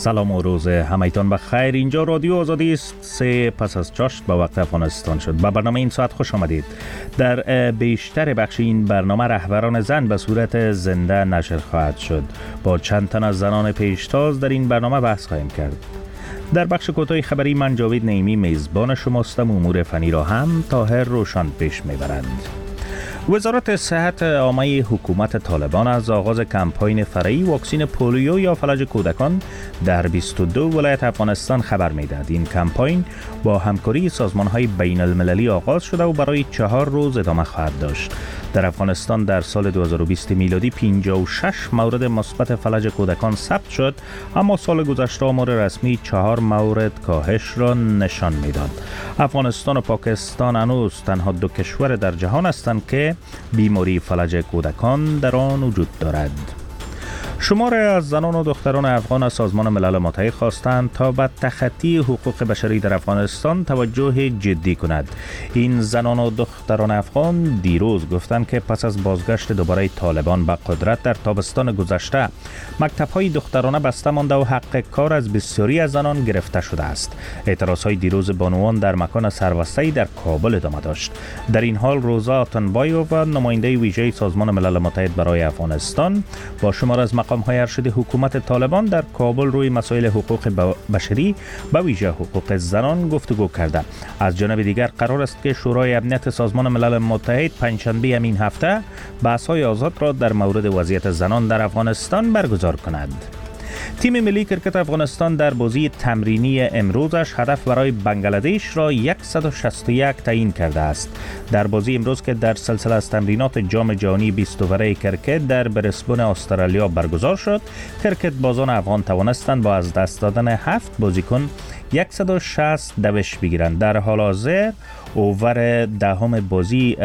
سلام و روز همایتان بخیر. اینجا رادیو آزادی است. 3 پس از 4 به وقت افغانستان شد. به برنامه این ساعت خوش آمدید. در بیشتر بخش این برنامه رهبران زن به صورت زنده نشر خواهد شد. با چند تن از زنان پیشتاز در این برنامه بحث خواهیم کرد. در بخش کوتاه خبری من جاوید نعیمی میزبان شماستم. امور فنی را هم طاهر روشن پیش میبرند. وزارت صحت عامه حکومت طالبان از آغاز کمپاین فرعی واکسین پولیو یا فلج کودکان در 22 ولایت افغانستان خبر می‌دهد. این کمپاین با همکاری سازمان‌های بین المللی آغاز شده و برای 4 روز ادامه خواهد داشت. در افغانستان در سال 2020 میلادی 56 مورد مثبت فلج کودکان ثبت شد، اما سال گذشته آمار رسمی 4 مورد کاهش را نشان می‌داد. افغانستان و پاکستان هنوز تنها 2 کشور در جهان هستند که بیماری فلج کودکان در آن وجود دارد. شماره از زنان و دختران افغان از سازمان ملل متحد خواستند تا به تخطی حقوق بشری در افغانستان توجه جدی کند. این زنان و دختران افغان دیروز گفتند که پس از بازگشت دوباره طالبان به قدرت در تابستان گذشته، مکتب‌های دخترانه بسته مانده و حق کار از بسیاری از زنان گرفته شده است. اعتراض‌های دیروز بانوان در مکان سربسته‌ای در کابل ادامه داشت. در این حال روزا آتنبایو و نماینده ویژه سازمان ملل متحد برای افغانستان با شمار از مقام‌های ارشد حکومت طالبان در کابل روی مسائل حقوق بشری به ویژه حقوق زنان گفتگو کرده. از جانب دیگر قرار است که شورای امنیت سازمان ملل متحد پنجشنبه همین هفته بحث‌های آزاد را در مورد وضعیت زنان در افغانستان برگزار کند. تیم ملی کرکت افغانستان در بازی تمرینی امروزش هدف برای بنگلادش را 161 تعیین کرده است. در بازی امروز که در سلسله از تمرینات جام جهانی 20 اووره کرکت در برسبن استرالیا برگزار شد، کرکت بازان افغان توانستند با از دست دادن 7 بازیکن 160 دوش بگیرند. در حال حاضر اوور دهم بازی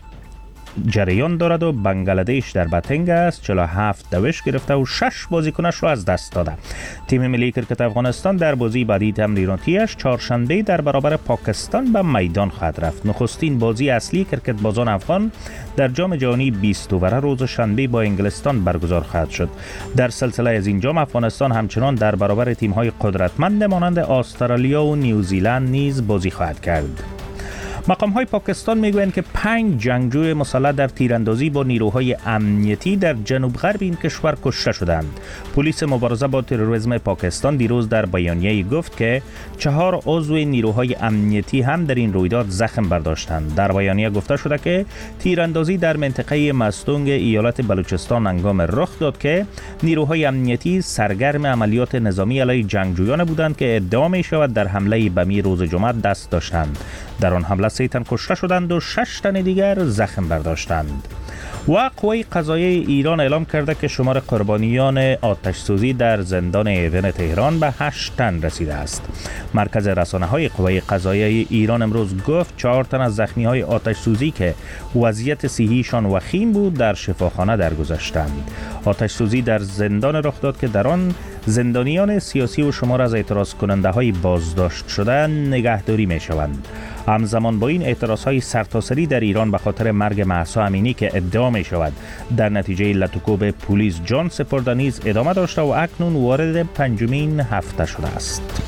جریان دارد و بنگلادش در بتنگ است. 47 دوش گرفته و 6 بازیکنش را از دست داده. تیم ملی کرکت افغانستان در بازی بعدی تمریناتیش چهارشنبه در برابر پاکستان به میدان خواهد رفت. نخستین بازی اصلی کرکت بازان افغان در جام جهانی 20 اووره روز شنبه با انگلستان برگزار خواهد شد. در سلسله از این جام افغانستان همچنان در برابر تیم‌های قدرتمند مانند استرالیا و نیوزیلند نیز بازی خواهد کرد. مقام‌های پاکستان میگویند که 5 جنگجوی مسلح در تیراندازی با نیروهای امنیتی در جنوب غرب این کشور کشته شدند. پلیس مبارزه با تروریسم پاکستان دیروز در بیانیه‌ای گفت که 4 عضو نیروهای امنیتی هم در این رویداد زخم برداشتند. در بیانیه گفته شده که تیراندازی در منطقه مستونگ ایالت بلوچستان هنگام رخ داد که نیروهای امنیتی سرگرم عملیات نظامی علیه جنگجویان بودند که ادعا می‌شود در حمله بمی روز جمعه دست داشتند. در آن حمله 3 تن کشته شدند و 6 تن دیگر زخم برداشتند. و قوه قضاییه ایران اعلام کرده که شمار قربانیان آتش سوزی در زندان ایون تهران به 8 تن رسیده است. مرکز رسانه‌های قوه قضاییه ایران امروز گفت 4 تن از زخمی‌های آتش سوزی که وضعیت صحیشان وخیم بود در شفاخانه درگذشتند. آتش سوزی در زندان رخ داد که در آن زندانیان سیاسی و شمار از اعتراض کننده های بازداشت شده نگهداری می شوند. همزمان با این اعتراض های سرتاسری در ایران به خاطر مرگ مهسا امینی که ادعا می شود در نتیجه لطوکوب پلیس جان سپرده نیز ادامه داشته و اکنون وارد 5مین هفته شده است.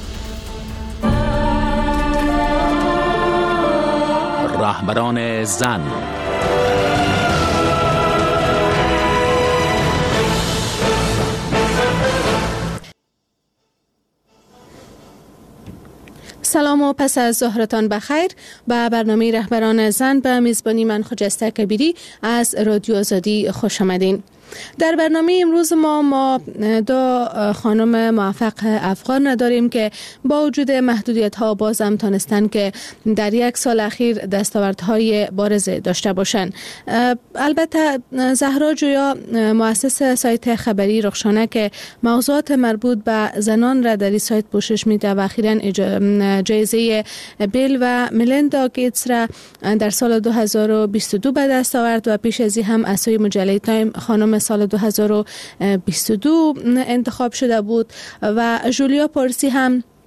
رهبران زن. سلام و پس از ظهرتان بخیر. به برنامه رهبران زن به میزبانی من خجسته کبیری از رادیو آزادی خوش آمدین. در برنامه امروز ما 2 خانم موفق افغان داریم که با وجود محدودیت ها باز هم تانستن که در 1 سال اخیر دستاوردهای بارز داشته باشند. البته زهرا جویا مؤسس سایت خبری رخشانه که موضوعات مربوط به زنان را در این سایت پوشش میده و اخیراً جایزه بیل و ملیندا گیتس را در سال 2022 به دست آورد و پیش از این هم از سوی مجله تایم خانم سال 2022 انتخاب شده بود و جولیا پارسی هم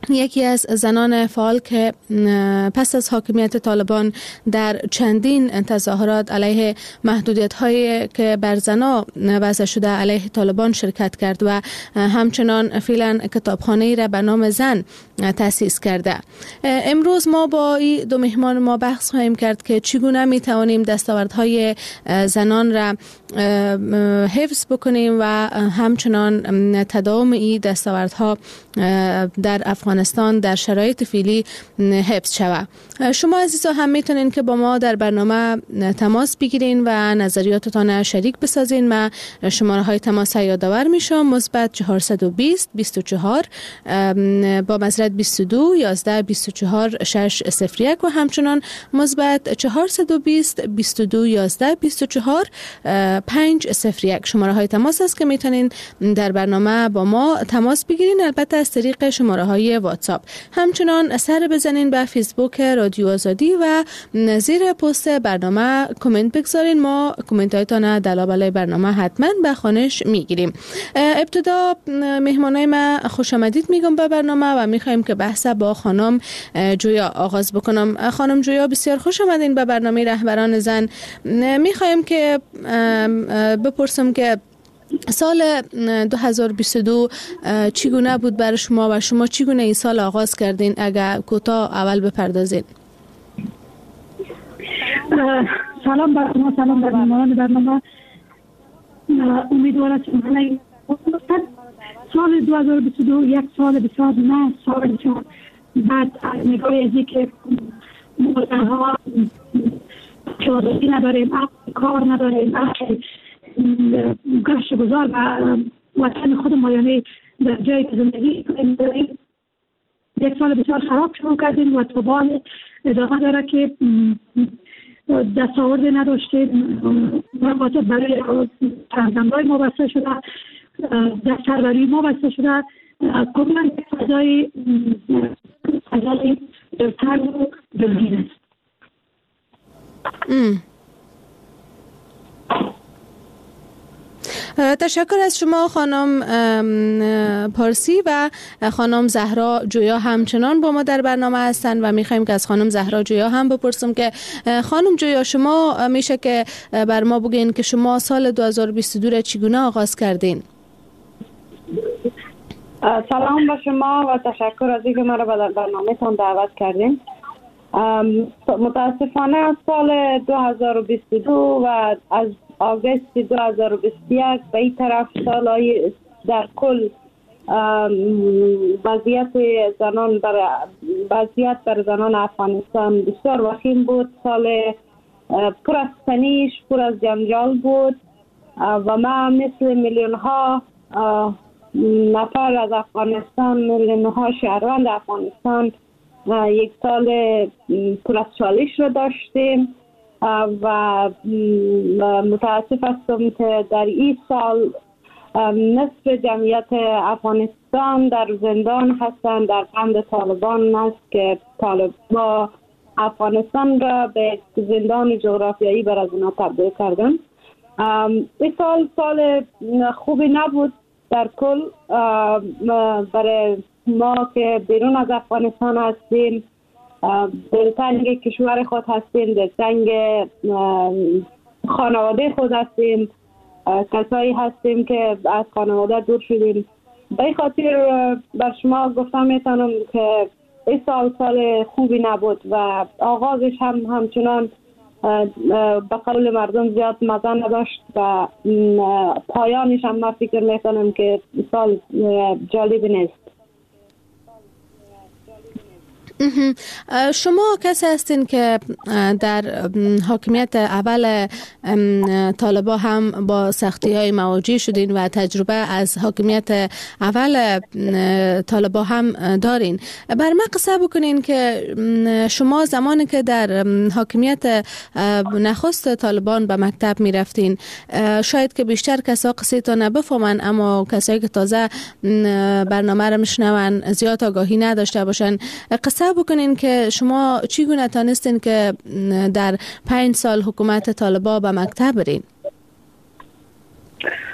یکی از زنان فعال که پس از حاکمیت طالبان در چندین تظاهرات علیه محدودیت‌هایی که بر زنان وضع شده علیه طالبان شرکت کرد و همچنان فعلا کتابخانه‌ای را به نام زن تأسیس کرده. امروز ما با این دو مهمان ما بحث خواهیم کرد که چگونه می توانیم دستاوردهای زنان را حفظ بکنیم و همچنان تداوم این دستاوردها در افغانستان در شرایط فعلی حفظ شود. شما عزیزا هم میتونین که با ما در برنامه تماس بگیرین و نظریاتتان شریک بسازین. من شماره های تماس یادآور میشم: مثبت 420 24 با مزرعه 22 11 24 601 و همچنان مثبت 420 22 11 24 501 شماره های تماس است که میتونین در برنامه با ما تماس بگیرین، البته از طریق شماره های واتساپ. همچنان سر بزنین به فیسبوک رادیو آزادی و زیر پست برنامه کامنت بگذارین. ما کامنت هایتان در لابلای برنامه حتما به خوانش میگیریم. ابتدا مهمانای ما خوش آمدید میگم به برنامه و میخوایم که بحث با خانم جویا آغاز بکنم. خانم جویا بسیار خوش آمدین به برنامه رهبران زن. میخوایم که بپرسم که سال 2022 چگونه بود برای شما و شما چگونه این سال آغاز کردین؟ اگر کوتاه اول بپردازین. سلام بر شما، سلام بر مهمانان برنامه. امیدوارم که سال 2022 یک سال بسیار نه سال بسیار بعد از نگاه ازی که موضوعها چادری نداریم، کار نداریم، گشت گذار و وطن خود ما، یعنی در جایی که زندگی داریم یک سال بسیار خراب شروع کردیم و طبعا ادامه داره که دستاورد نداشتیم. مقاطع برای فرزندهای ما بسته شده، دستاوردی ما بسته شده، کاملا فضای دلتر و دلگیر است. تشکر از شما خانم پارسی و خانم زهرا جویا همچنان با ما در برنامه هستند و میخوایم که از خانم زهرا جویا هم بپرسم که خانم جویا شما میشه که بر ما بگین که شما سال 2022 را چگونه آغاز کردین؟ سلام به شما و تشکر از اینکه ما را به برنامه تان دعوت کردین. متاسفانه از سال 2022 و از آگوست 2021 به این طرف سالهای در کل وضعیت بر زنان افغانستان بسیار وخیم بود. سال پر از تنش، پر از جنجال بود و ما مثل میلیون ها نفر از افغانستان، میلیون ها شهروند افغانستان یک سال پر از چالش رو داشتیم و متاسف هستم که در این سال نصف جمعیت افغانستان در زندان هستند در بند طالبان است که طالبان افغانستان را به زندان جغرافیایی بر از اونا تبدیل کردن. این سال خوبی نبود در کل برای ما که بیرون از افغانستان هستیم، دلتنگ کشور خود هستیم، دلتنگ خانواده خود هستیم، کسایی هستیم که از خانواده دور شدیم. به این خاطر بر شما گفتم میتونم که این سال خوبی نبود و آغازش همچنان به قول مردم زیاد مزه نداشت و پایانش هم من فکر میکنم که سال جالب نیست. شما کسی هستین که در حاکمیت اول طالبان هم با سختی های مواجه شدین و تجربه از حاکمیت اول طالبان هم دارین. بر من قصه بکنین که شما زمانی که در حاکمیت نخست طالبان به مکتب می رفتین، شاید که بیشتر کسا قصه تا نبفهمن، اما کسایی که تازه برنامه را میشنون زیاد آگاهی نداشته باشن، قصه بکنین که شما چگونه تانستین که در 5 سال حکومت طالبان به مکتب برین؟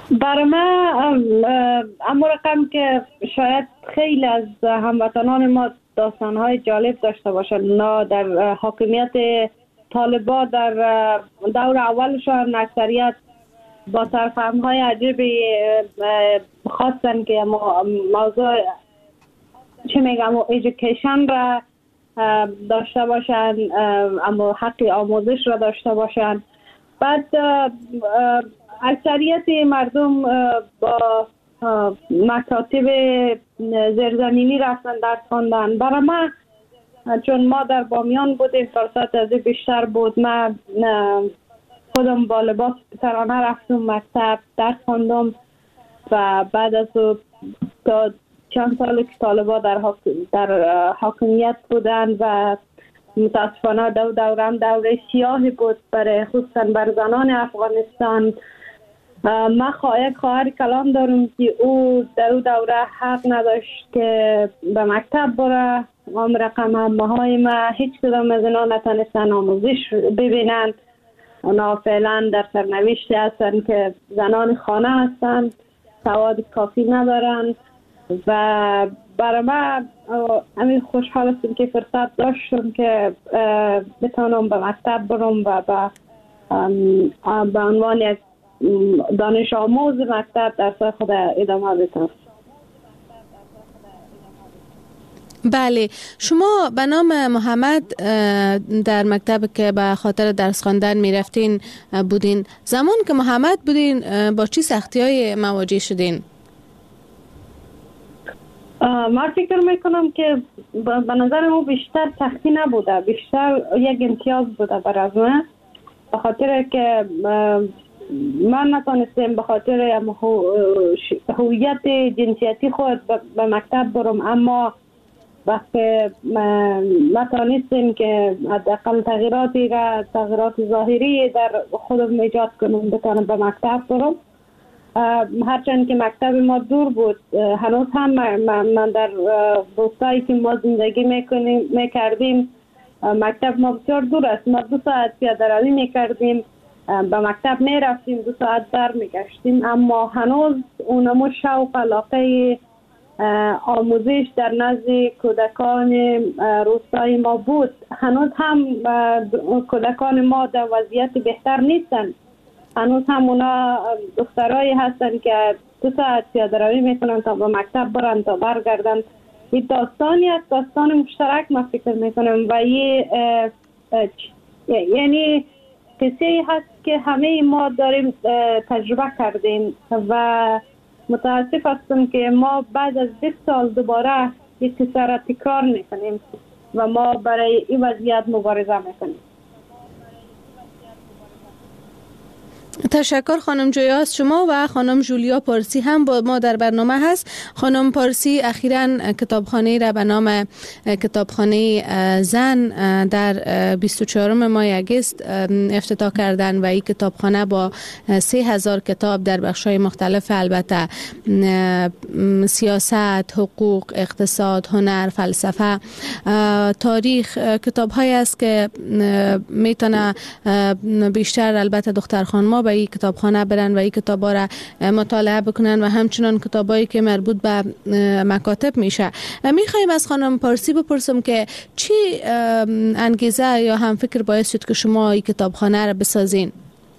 برای من اما رقم که شاید خیلی از هموطنان ما داستانهای جالب داشته باشند. اونا در حاکمیت طالبان در دور اولشان اکثریت با سرفهم‌های عجیبی خواستن که موضوع چه میگم ایژوکیشن را داشته باشن، اما حق آموزش را داشته باشن. بعد اکثریت مردم با مکاتب زیرزمینی رفتن درس خواندن. برای ما چون ما در بامیان بودیم فرصت از بیشتر بود. من خودم با لباس پسرانه رفتم مکتب درس خواندم و بعد از تا چند سال که طالبان در حاکمیت بودن و متاسفانه دورم دوره سیاهی بود برای خصوصا بر زنان افغانستان. من خواهر کلام دارم که او در او دوره حق نداشت که به مکتب بره. رقم همه های ما هیچ کدام از اینا نتونستن آموزش ببینند. اونا فعلا در سرنوشتی هستن که زنان خانه هستن، سواد کافی ندارن و برای من همین خوشحال هستم که فرصت داشتم که بتونم به مکتب برم و به عنوان یک دانش آموز مکتب درس خود ادامه بدم. بله، شما به نام محمد در مکتب که به خاطر درس خواندن می رفتین بودین. زمان که محمد بودین با چی سختی های مواجه شدین؟ من فکر میکنم که به نظر ما بیشتر سختی نبوده، بیشتر یک امتیاز بوده برای من، به خاطر که من نتونستم به خاطر هویت جنسیتی خود به مکتب برم، اما وقتی ما تانستیم که حداقل تغییرات ظاهری در خودم ایجاد کنم بتانم به مکتب برم. هرچند که مکتب ما دور بود، هنوز هم من در روستایی که ما زندگی میکردیم مکتب ما بسیار دور است. ما 2 ساعت پیاده روی میکردیم، به مکتب میرفتیم 2 ساعت بر میگشتیم، اما هنوز اونمو شوق علاقه آموزش در نزد کودکان روستای ما بود. هنوز هم کودکان ما در وضعیت بهتر نیستن. هنوز هم اونا دخترایی هستن که 2 ساعت پیاده روی میکنن تا به مکتب برن تا برگردن. این داستانی است، داستان مشترک ما فکر میکنم و یعنی قصه هست که همه ما داریم تجربه کردیم و متاسف هستم که ما بعد از 20 سال دوباره این قصه را تکرار میکنیم و ما برای این وضعیت مبارزه میکنیم. تشکر خانم جویا از شما و خانم جولیا پارسی هم با ما در برنامه هست. خانم پارسی اخیراً کتابخانه را به نام کتابخانه زن در 24 ماه اگست افتتاح کردن و این کتابخانه با 3000 کتاب در بخش‌های مختلف، البته سیاست، حقوق، اقتصاد، هنر، فلسفه، تاریخ، کتاب‌هایی است که میتونه بیشتر البته دختر خانم‌ها به این کتابخانه برن و این کتابا را مطالعه بکنن و همچنان کتابایی که مربوط به مکاتب میشه. میخوایم از خانم پارسی بپرسم که چی انگیزه یا هم فکر باعث شد که شما این کتابخانه را بسازین؟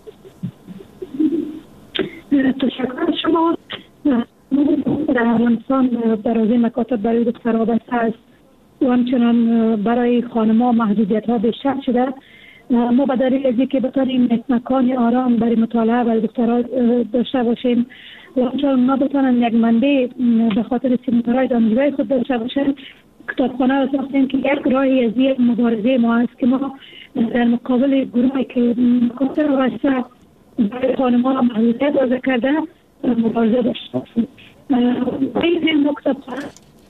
تشکر از شما. در افغانستان برای مکاتب برای دخترها بسته است و همچنان برای خانم‌ها محدودیت‌ها بیشتر شده. ما به دلیل از اینکه بتانیم مکان آرام برای مطالعه برای دخترها داشته باشیم و چون ما بتانن یک منبع به خاطر سیمینارهای دانشگاهی خود داشته باشیم، کتابخانه را ساختیم که یک راهی از یک مبارزه ما است که ما در مقابل گروهی که مکاتب واسطه برای خانم‌ها محدودیت وضع کرده مبارزه داشته باشیم. این کتابخانه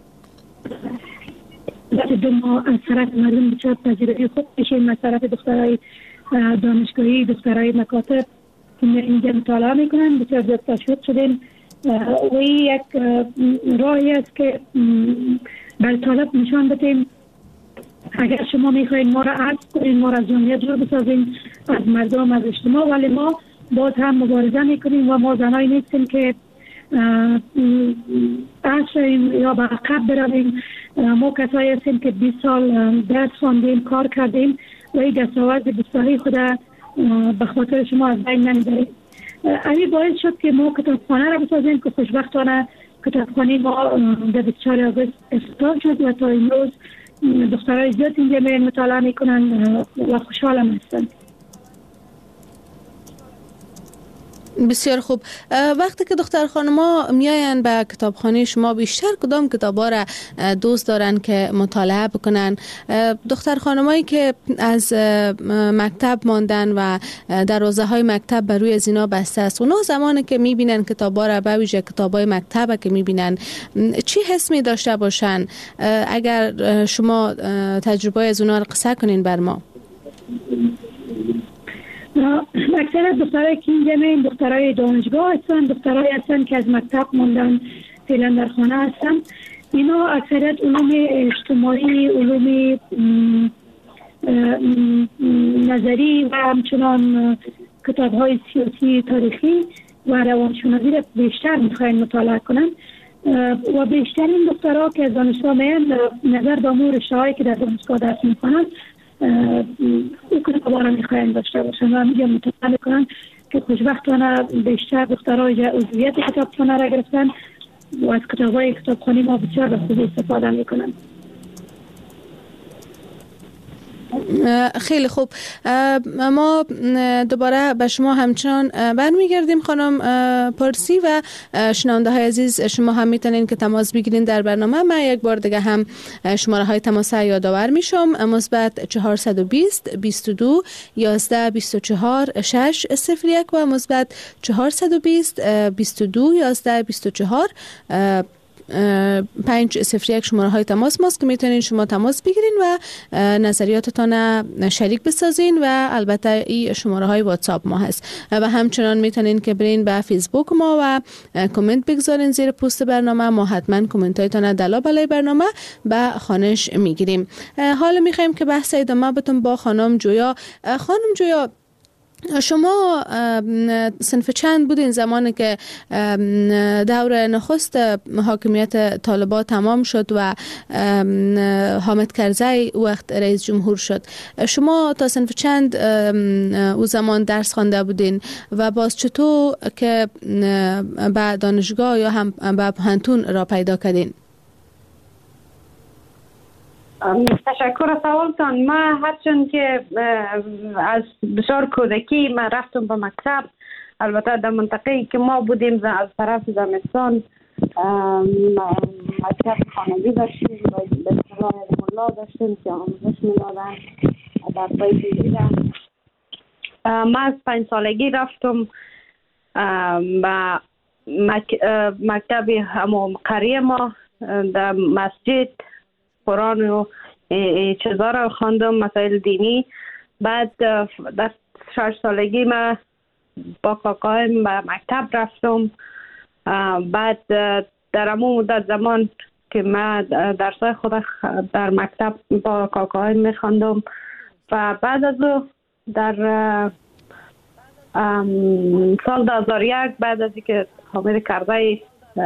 دو ما از طرف مردم بچه پذیرایی خود بشیم، از طرف دخترهای دانشگاهی، دخترهای مکاتب اینجا مطالعه میکنن، بسیار زیاد تشویق شدیم و این یک راهی است که بر طالب نشان بدیم اگر شما میخواین ما را عرض کنین، ما را از جمعیت جور بسازیم، از مردم، از اجتماع، ولی ما باز هم مبارزه میکنیم و ما زنایی نیستیم که عصریم یا به عقب برویم. ما کسایی هستیم که 20 سال درس خواندیم، کار کردیم و این دستاورد بسیاری خود به خاطر شما از بین نمیبریم. همین باعث شد که ما کتابخانه را بسازیم که خوشبختانه کتابخانه ما در 24 آگوست افتتاح شد و تا امروز دخترای زیاد اینجا میرن مطالعه میکنن و خوشحالم هستن. بسیار خوب. وقتی که دختر خانما میاین به کتابخانه شما بیشتر کدام کتابا را دوست دارن که مطالعه بکنن؟ دختر خانمایی که از مکتب ماندن و دروازه های مکتب بر روی از اینا بسته است، اونا زمانی که میبینن کتابا را، به ویژه کتابای مکتب که میبینن، چی حس می داشته باشن؟ اگر شما تجربه از اونا قصه کنین بر ما. اکثر دخترای که اینجا میرن دخترای دانشگاه هستن، دخترای هستن که از مکتب موندن فعلا در خانه هستن. اینا اکثریت علوم اجتماعی، علوم نظری و همچنان کتاب های سیاسی، تاریخی و روانشناسی را بیشتر میخواین مطالعه کنن و بیشتر این دخترها که از دانشگاه میان نظر به امور رشته‌هایی که در دانشگاه درس میکنن این کتابا را میخواین داشته باشن و میگم مطالعه میکنن که خوشبختانه بیشتر دخترهای عضویت کتابخانه را گرفتن و از کتابای کتابخانه ما بسیار به خوبی استفاده میکنن. خیلی خوب. ما دوباره به شما همچنان برمیگردیم خانم پارسی و شنونده های عزیز، شما هم میتونین که تماس بگیرین در برنامه. من یک بار دیگه هم شماره های تماس یادآور میشم: مثبت 420 22 11 24 601 و مثبت 420 22 11 24 501 شماره های تماس ماست که میتونین شما تماس بگیرین و نظریاتتان شریک بسازین و البته این شماره های واتساپ ما هست و همچنان میتونین که برین به فیسبوک ما و کامنت بگذارین زیر پست برنامه. ما حتما کامنت هایتان دلا بالای برنامه به خوانش میگیریم. حالا میخوایم که بحث ادامه بتون با خانم جویا. خانم جویا، شما صنف چند بودین زمانی که دور نخست حاکمیت طالبان تمام شد و حامد کرزی وقت رئیس جمهور شد؟ شما تا صنف چند او زمان درس خوانده بودین و باز چطور که به دانشگاه یا هم به پانتون را پیدا کردین؟ تشکر از سوالتان. ما هرچند که از بسیار کودکی ما رفتم به مکتب، البته در منطقه‌ای که ما بودیم از طرف زمستان مکتب خانگی داشتیم و به اصطلاح ملا داشتیم که آموزش می‌دادن در پای دیدن. ما از 5 سالگی رفتم به مکتب همون قریه ما در مسجد قرآن و چیزا را خواندم، مسائل دینی. بعد در 6 سالگی ما با کاکایم به مکتب رفتم. بعد در همون مدت زمان که ما درسای خود در مکتب با کاکایم میخواندم و بعد از او در سال 2001 بعد از اینکه حامد کرزی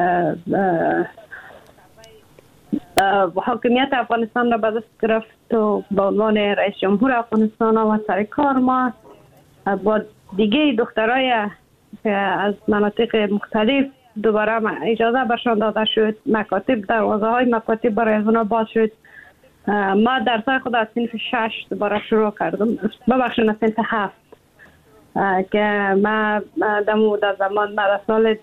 حاکمیت افغانستان را به دست گرفت و به عنوان رئیس جمهور افغانستان آمد سر کار، ما با دیگه دخترای از مناطق مختلف دوباره اجازه برشان داده شد، مکاتب دروازه های مکاتب برای از اونا باز شد. ما درسای خود از صنف 6 دوباره شروع کردم، ببخشید از صنف 7 که ما در زمان بعد از سال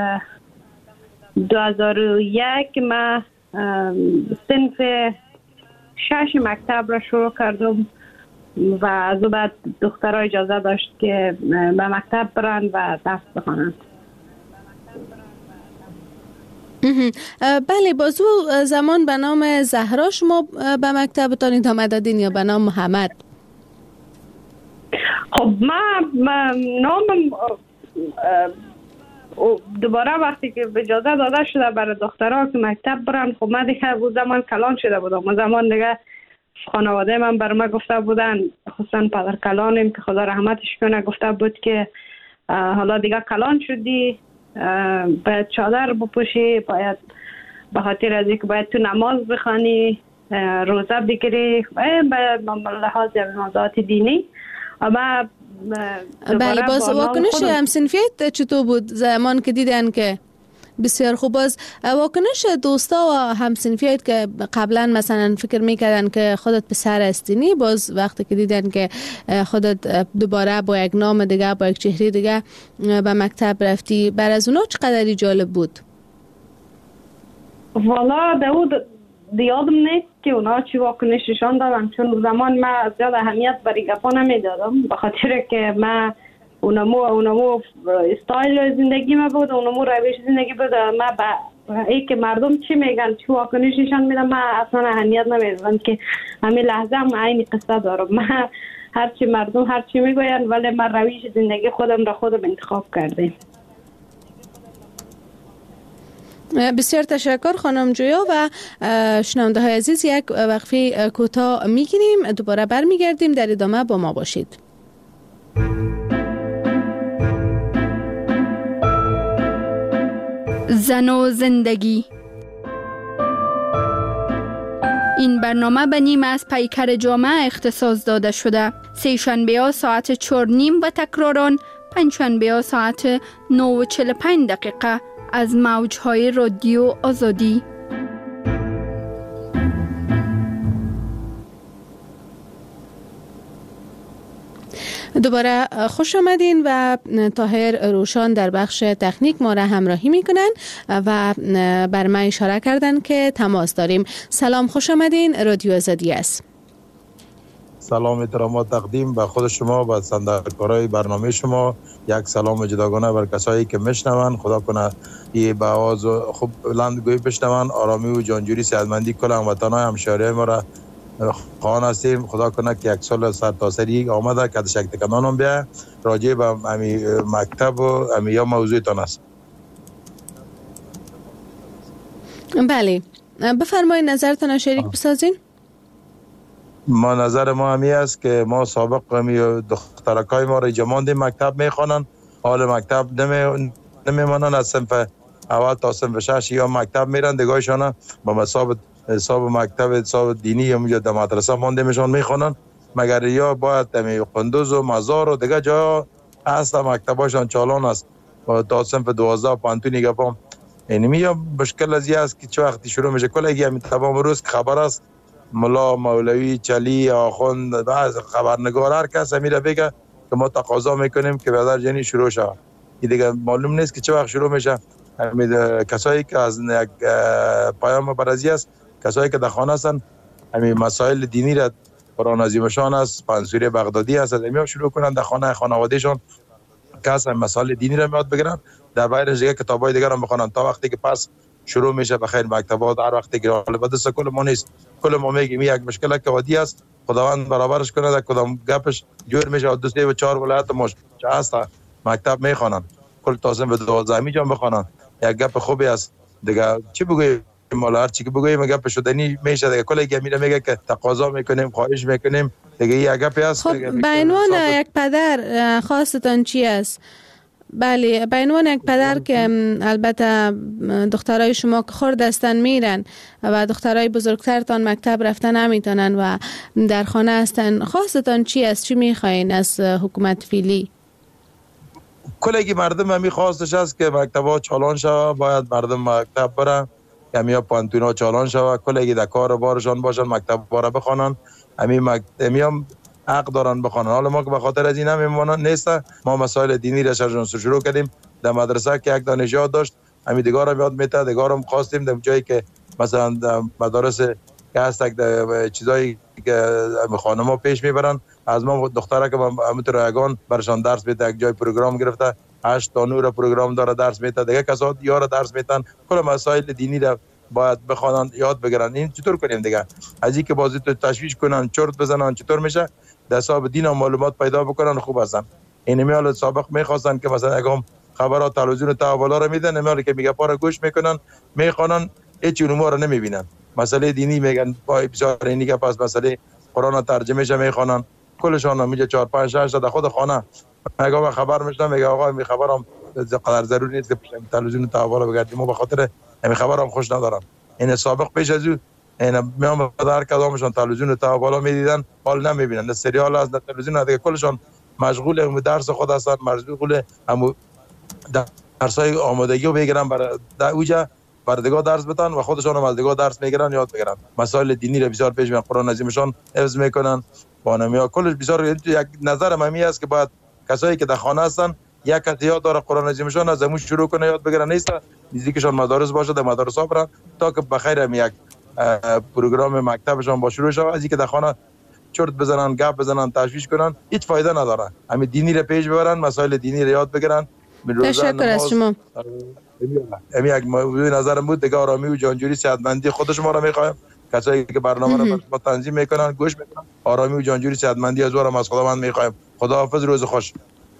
2001 ما صنف 6 مکتب را شروع کردم و از بعد دخترها اجازه داشت که به مکتب برن و درس بخوانند. بله، بازو زمان به نام زهرا شما به مکتبتان ادامه دادین یا به نام محمد؟ خب ما نامم دوباره وقتی که اجازه داده شده برای دخترها که مکتب برن، خب من دیگه او زمان کلان شده بودم. اون زمان دیگه خانواده من بر ما گفته بودن، خصوصا پدر کلانم که خدا رحمتش کنه، گفته بود که حالا دیگه کلان شدی، باید چادر بپوشی، باید به خاطر از اینکه باید تو نماز بخوانی، روزه بگیری، به لحاظ موضوعات دینی. اما بله، باز واکنش همسنفیت چطور بود زمان که دیدن که بسیار خوب؟ باز واکنش دوستا و همسنفیت که قبلا مثلا فکر میکردن که خودت پسر هستینی، باز وقتی که دیدن که خودت دوباره با یک نام دیگه، با یک چهره دیگه به مکتب رفتی، بر از اونا چقدر جالب بود؟ والا داود یادم نیست که اونا چی واکنششان دادن، چون زمان من زیاد اهمیت برای گپا نمیدادم، به خاطر که من اونمو استایل زندگی ما بود، اونمو روش زندگی بود. من ای که مردم چی میگن، چی واکنششان میدن، من اصلا اهمیت نمیدم که همین لحظه هم عین قصه دارم. من هرچی مردم هرچی میگوین، ولی من روش زندگی خودم را خودم انتخاب کردم. بسیار تشکر خانم جویا. و شنونده های عزیز، یک وقفه کوتاه میگیریم، دوباره برمیگردیم، در ادامه با ما باشید. زن و زندگی. این برنامه به نیم از پیکر جامعه اختصاص داده شده. سه شنبه ها ساعت 4:30 و تکراران پنج شنبه ها ساعت 9:45 از موجهای رادیو آزادی. دوباره خوش آمدین و طاهر روشان در بخش تکنیک ما را همراهی میکنن و بر ما اشاره کردن که تماس داریم. سلام، خوش آمدین، رادیو آزادی است. سلام احترامات تقدیم به خود شما و صندوقدارای برنامه شما. یک سلام جداگانه بر کسایی که میشنون. خدا کنه یه به آواز خوب بلندگویی بشنون، آرامی و جانجوری صحتمندی کل هموطنان همشهری ما را خواهان هستیم. خدا کنه که یک سال سرتاسری آمده که دشک تکنانم بیا راجع به امی مکتب و امی یا موضوعتان است. بله، بفرمایید نظرتان شریک بسازین. ما نظر ما همی است که ما سابق همی دخترکای ما را جماندیم مکتب میخوانن، حال مکتب نمیمانن، از صنف اول تا صنف 6 یا مکتب میرن، دیگهشان با حساب مکتب حساب دینی یا اونجا در مدرسه مانده میشون میخوانن، مگر یا باید همی قندوز و مزار و دیگه جا اصلا مکتباشان چالان است و تا صنف 12 پانتونی گپام. اینمی یا مشکل از این است که چه وقتی شروع میشه کلگی همی تمام روز خبر است، ملا مولوی چلی آخوند خبرنگار هر کس میره بگه که ما تقاضا میکنیم که بدر جنی شروع شود. این دیگه معلوم نیست که چه وقت شروع میشه. کسایی که از یک پیام برازی است، کسایی که در خانه هستن همین مسائل دینی را قرآن عظیمشان است، پنسوری بغدادی است، همین شروع کنن در خانه خانوادهشان کس هم مسائل دینی را یاد بگیرن، در بینش دیگه کتابای دیگر هم بخونن تا وقتی که پس شروع میشه. بخیر مکتبات هر وقتی که غالب دست کل ما نیست، کل ما میگیم یک مشکل که وادی است، خداوند برابرش کنه، در کدام گپش جور میشه و 2 و 4 ولایت مش هست مکتب میخوانن، کل تازه به 12 میجا بخوانن. یک گپ خوبی است دیگه. چی بگویم مال هر چی که بگویم گپ شدنی میشه دیگه. کلی که میگه که تقاضا میکنیم، خواهش میکنیم دیگه. یک گپی است. خب به عنوان یک پدر خواستتان چی است؟ بله، به عنوان یک پدر که البته دخترای شما که خرد هستن میرن و دخترای بزرگترتان مکتب رفتن نمیتونن و در خانه هستن، خواستتان چی است؟ چی میخواین از حکومت فعلی؟ کلگی مردم همی خواستش است که مکتب‌ها چالان شود، باید مردم مکتب برن، همیا پانتونا چالان شود، کلگی در کار بارشان باشن، مکتب‌ها را بخوانن، همیم حق دارن بخوانن. حالا ما که به خاطر از این نمیمونن نیست، ما مسائل دینی را شروع کردیم. در مدرسه که یک دانشجو داشت، همین دیگار را یاد میته، دیگار هم خواستیم در جایی که مثلا در مدارس که هست در چیزایی که خانم‌ها پیش میبرن، از ما دختره که همونطور رایگان برشان درس میده، یک جای پروگرام گرفته 8 تا 9 پروگرام داره درس میده، دیگه کسا دیار درس میتن، کل مسائل دینی را باید بخوانن، یاد بگیرن. این چطور کنیم دیگه؟ از اینکه بازی تو تشویش کنن، چرت بزنن، چطور میشه؟ در حساب دین و معلومات پیدا بکنن، خوب هستن. این میال سابق میخواستن که مثلا اگه خبرات تلویزیون تحولا رو میدن، میال که میگه پارا گوش میکنن، میخوانن، هیچ اونمو رو نمیبینن. مسئله دینی میگن پای بسیار اینی که پس مسئله قرآن ترجمه شه میخوانن، کلشان میگه 4 5 6 تا خود خانه میگه من خبر میشنم، میگه آقا می خبرم قدر ضروری نیست که تلویزیون تا بالا بگردیم، ما به خاطر همین خبرم خوش ندارم. این سابق پیش از او اینا میام در کدامشون تلویزیون تا بالا میدیدن، حال نمیبینن، سریال از تلویزیون دیگه کلشون مشغول به درس خود هستن، مشغول هم درسای آمادگی رو بگیرن برای اوجا برای دیگه درس بتن و خودشون هم از دیگه درس میگیرن، یاد بگیرن، مسائل دینی رو بسیار پیش میبرن، قرآن عظیمشون حفظ میکنن، بانمیا کلش بسیار. یک نظر من است که باید کسایی که در خانه هستن یک احتیاط داره قرآن عظیمشون از امروز شروع کنه یاد بگیرن، نیست نزدیکشون مدارس باشه در مدارس ها برن تا که بخیر هم یک پروگرام مکتبشون با شروع شود. از اینکه در خانه چرت بزنن، گپ بزنن، تشویش کنن هیچ فایده نداره. همین دینی رو پیش ببرن، مسائل دینی رو یاد بگیرن. تشکر از شما. همین یک موضوع نظرم بود دیگه. آرامی و جانجوری صحتمندی خود شما را میخوایم، کسایی که برنامه رو با تنظیم میکنن گوش میکنن، آرامی و جانجوری صحتمندی از شما از خداوند میخوایم. خداحافظ، روز خوش.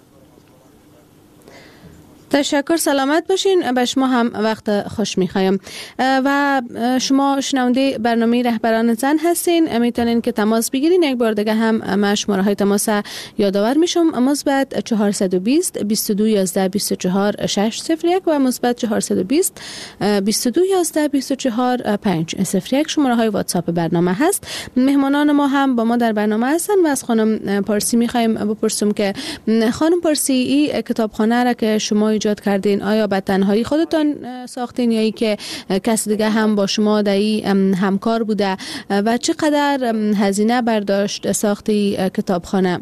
تشکر، سلامت باشین. به شما هم وقت خوش میخوایم. و شما شنونده برنامه رهبران زن هستین، میتونین که تماس بگیرین. یک بار دیگه هم من شماره های تماس یادآور میشم: مثبت 420 22 11 24 601 و مثبت 420 22 11 24 501 شماره های واتساپ برنامه هست. مهمانان ما هم با ما در برنامه هستن و از خانم پارسی میخوایم بپرسیم که خانم پارسی، این کتابخانه را که شما ایجاد کردین آیا به تنهایی خودتان ساختین یا ای که کسی دیگه هم با شما در این همکار بوده و چقدر هزینه برداشت ساختی کتابخانه؟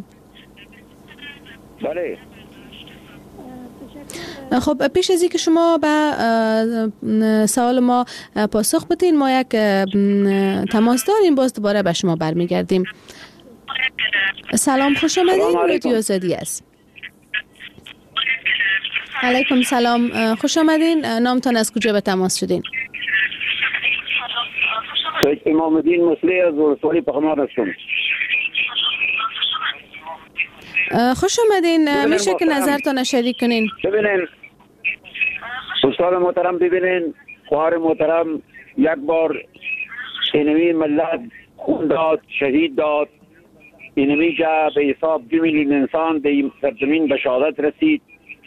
بله. خب پیش از اینکه شما به سوال ما پاسخ بدین، ما یک تماس داریم، باز دوباره به شما برمیگردیم. سلام، خوش آمدین. رادیو آزادی است. علیکم سلام، خوش آمدین. نامتان از کجا به تماس شدین؟ امام الدین مسلی از ولسوالی پخمان هستم. خوش آمدین. میشه که نظرتان شریک کنین؟ ببینین استاد محترم، ببینین خواهر محترم، یک بار اینمی ملت خون داد، شهید داد، اینمی که به حساب 2 میلیون انسان به سرزمین به شهادت رسید،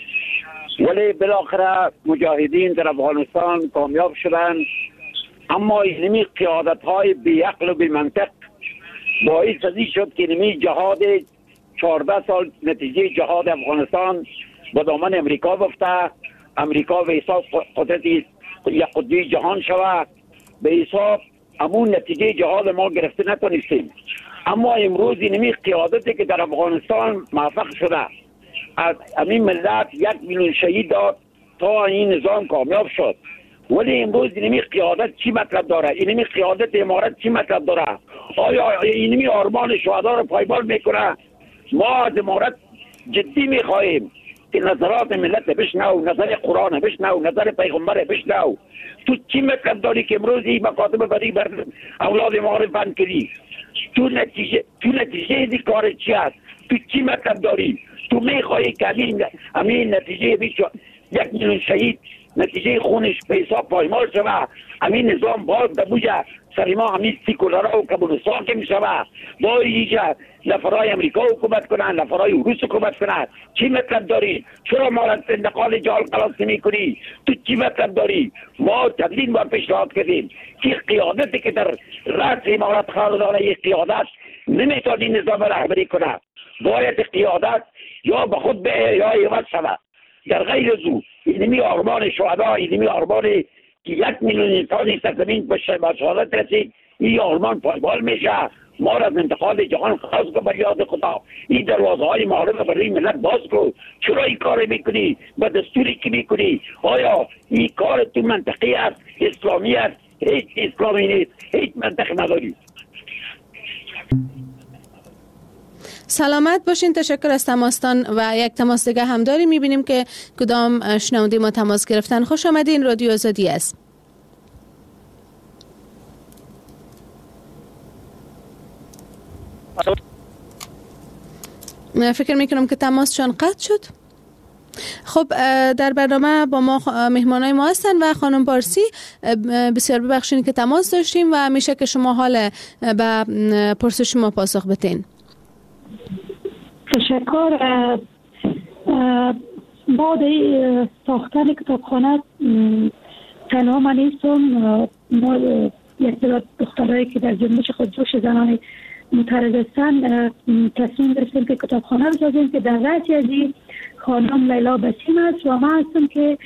ولی بالاخره مجاهدین در افغانستان کامیاب شدند. اما اینمی قیادت های بی عقل و بی منطق باعث ازی شد که اینمی جهاد 14 سال نتیجه جهاد افغانستان به دامن امریکا بفته، امریکا به حساب قدرت یک قطبی جهان شود، به حساب همون نتیجه جهاد ما گرفته نتونستیم. اما امروز اینمی قیادتی که در افغانستان موفق شده، از همین ملت 1 میلیون شهید داد تا این نظام کامیاب شد. ولی امروز اینمی قیادت چی مطلب داره؟ اینمی قیادت امارت چی مطلب داره؟ آیا اینمی آرمان شهدا رو پایمال میکنه؟ ما از امارت جدی میخواهیم که نظرات ملت بشنو، نظر قرآن بشنو، نظر پیغمبر بشنو. تو چی مطلب داری که امروز این مکاتب بری بر اولاد ما رو بند کردی؟ تو نتیجه این کار چی است؟ تو چی مطلب داری؟ تو میخواهی که همین نتیجه 1 میلیون شهید نتیجه خونش به حساب پایمال شود، همین نظام باز ببوجه سر ما همین سیکولارا و کمونیستان که میشود، با اینجا نفرای امریکا حکومت کنن، نفرای روس حکومت کنن. چی مطلب داری؟ چرا ما را انتقال جال خلاص نمی کنی؟ تو چی مطلب داری؟ ما چندین بار پیشنهاد کردیم که قیادتی که در رأس امارت خاندان یک قیادت نمیتونه این نظام رهبری کنه، باید قیادت یا به خود به یا عوض شود. در غیر از او اینمی آرمان شهدا، اینمی آرمان که 1 میلیون انسانی سرزمین به شهادت رسید، این آرمان پایمال میشه. ما را از انتقال جهان خلاص کن بر یاد خدا. این دروازه های معارف برای ملت باز کن. چرا این کار میکنی؟ با دستوری که میکنی؟ آیا این کار تو منطقی است؟ اسلامی است؟ هیچ اسلامی نیست، هیچ منطق نداری. سلامت باشین. تشکر از تماستان و یک تماس دیگه هم داریم. میبینیم که کدام شنونده ما تماس گرفتن. خوش آمدین. رادیو آزادی است. فکر میکنم که تماسشان قطع شد. خب در برنامه با ما مهمانای ما هستن و خانم پارسی، بسیار ببخشید که تماس داشتیم و میشه که شما حال به پرسش ما پاسخ بدین. تشکر. ما در ساختن کتابخانه تنها من نیستم. ما یک تعداد دخترایی که در جنبش خودجوش زنان معترض هستند تصمیم گرفتیم که کتابخانه بسازیم که در رأس از این خانم لیلا بسیم است و من هستم که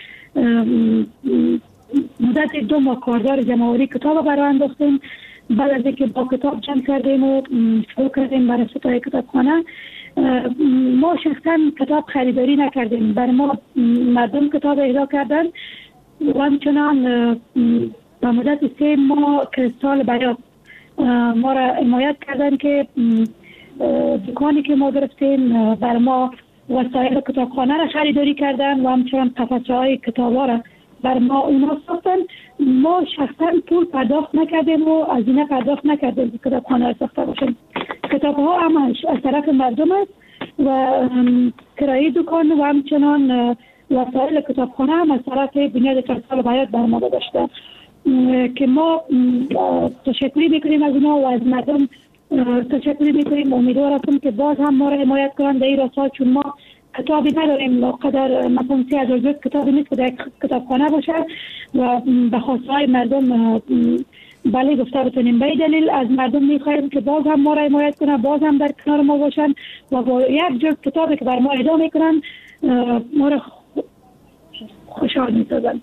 مدت 2 ماه کاردار جمع‌آوری کتاب برای انداختیم. بعد از اینکه با کتاب جمع کردیم و شروع کردیم برای ستای کتابخانه، ما شخصا کتاب خریداری نکردیم، برای ما مردم کتاب اهدا کردن و همچنان به مدت 3 ماه کریستال بیات ما را حمایت کردن که دکانی که ما گرفتیم برای ما وسایل کتابخانه را خریداری کردن و همچنان قفسه های کتاب ها را بر ما اونا ساختن. ما شخصا پول پرداخت نکردیم و هزینه پرداخت نکردیم که کتابخانه را ساخته باشیم. کتاب ها همش از طرف مردم است و کرایه دکان و همچنان وسایل کتابخانه هم از طرف بنیاد کریستال بیات بر ما داده شده که ما تشکری میکنیم از اونا و از مردم تشکری میکنیم. امیدوار هستم که باز هم ما را حمایت کنند در این راستا، چون ما کتابی نداریم قدر مثلا 3000 جلد کتابی نیست که در کتابخانه باشه و به خواسته های مردم بله گفته بتونیم. به دلیل از مردم میخواهیم که باز هم ما را حمایت کنند، باز هم در کنار ما باشن و با یک جلد کتابی که بر ما اهدا میکنن ما را خوشحال میسازن.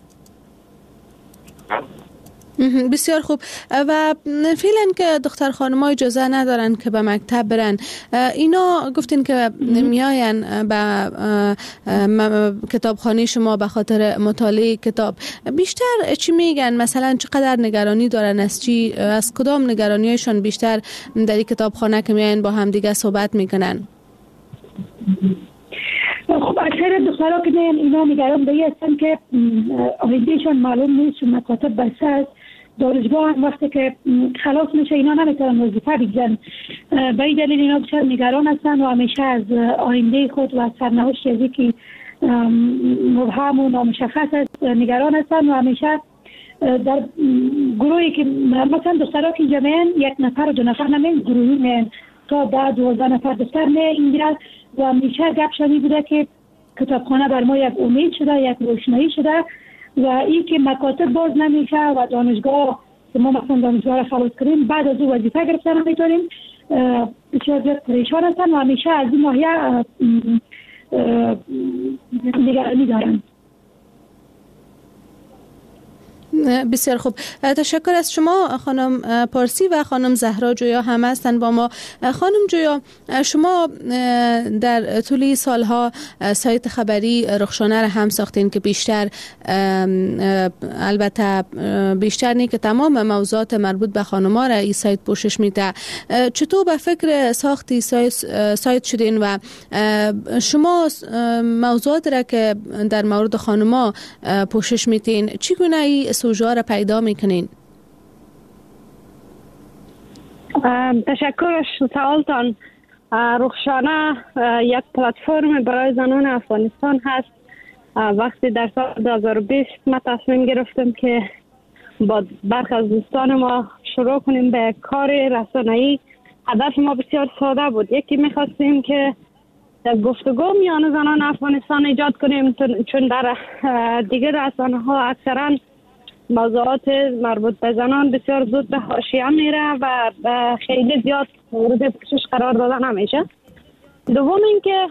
بسیار خوب. و فعلا که دختر خانم‌ها اجازه ندارن که به مکتب برن، اینا گفتین که میاین به کتابخانه شما به خاطر مطالعه کتاب، بیشتر چی میگن؟ مثلا چقدر نگرانی دارن؟ از کدام نگرانیشون بیشتر در این کتابخانه که میاین با هم دیگه صحبت میکنن؟ خب اکثر دخترها که میان اینا نگران به این هستن که آیندهشون معلوم نیست، چون مکاتب بسته است. دانشگاه هم وقتی که خلاص میشه اینا نمیتونن وظیفه بگیرن. به این دلیل اینا بسیار نگران هستن و همیشه از آینده خود و از سرنوشت از که مبهم و نامشخص است نگران هستن و همیشه در گروهی که مثلا دخترها که اینجا میان 1 نفر و 2 نفر نمیان، گروهی میان تا 10-12 نفر دختر میان اینجا و همیشه گپ شنی بوده که کتابخانه بر ما یک امید شده، یک روشنایی شده و این که مکاتب باز نمیشه و دانشگاه که ما مثلا دانشگاه را خلاص کنیم بعد از او وظیفه گرفتن نمیتونیم، بسیار زیاد پریشان هستن و همیشه از این ناحیه نگرانی دارن. بسیار خوب، تشکر از شما خانم پارسی و خانم زهرا جویا هم هستن با ما. خانم جویا، شما در طول سالها سایت خبری رخشانه را هم ساختین که بیشتر البته بیشتر نه که تمام موضوعات مربوط به خانم‌ها را این سایت پوشش میده. چطور به فکر ساختی سایت شدین و شما موضوعات را که در مورد خانم‌ها پوشش میدین چگونه این سوژه را پیدا میکنین؟ تشکر از سوالتان. رخشانه یک پلتفرم برای زنان افغانستان هست. وقتی در سال 2020 ما تصمیم گرفتم که با برخی از دوستان ما شروع کنیم به کار رسانه‌ای. هدف ما بسیار ساده بود. یکی میخواستیم که گفتگو میان زنان افغانستان ایجاد کنیم، چون در دیگر رسانه ها اکثرا موضوعات مربوط به زنان بسیار زود به حاشیه میره و خیلی زیاد مورد پوشش قرار داده نمیشه. دوم اینکه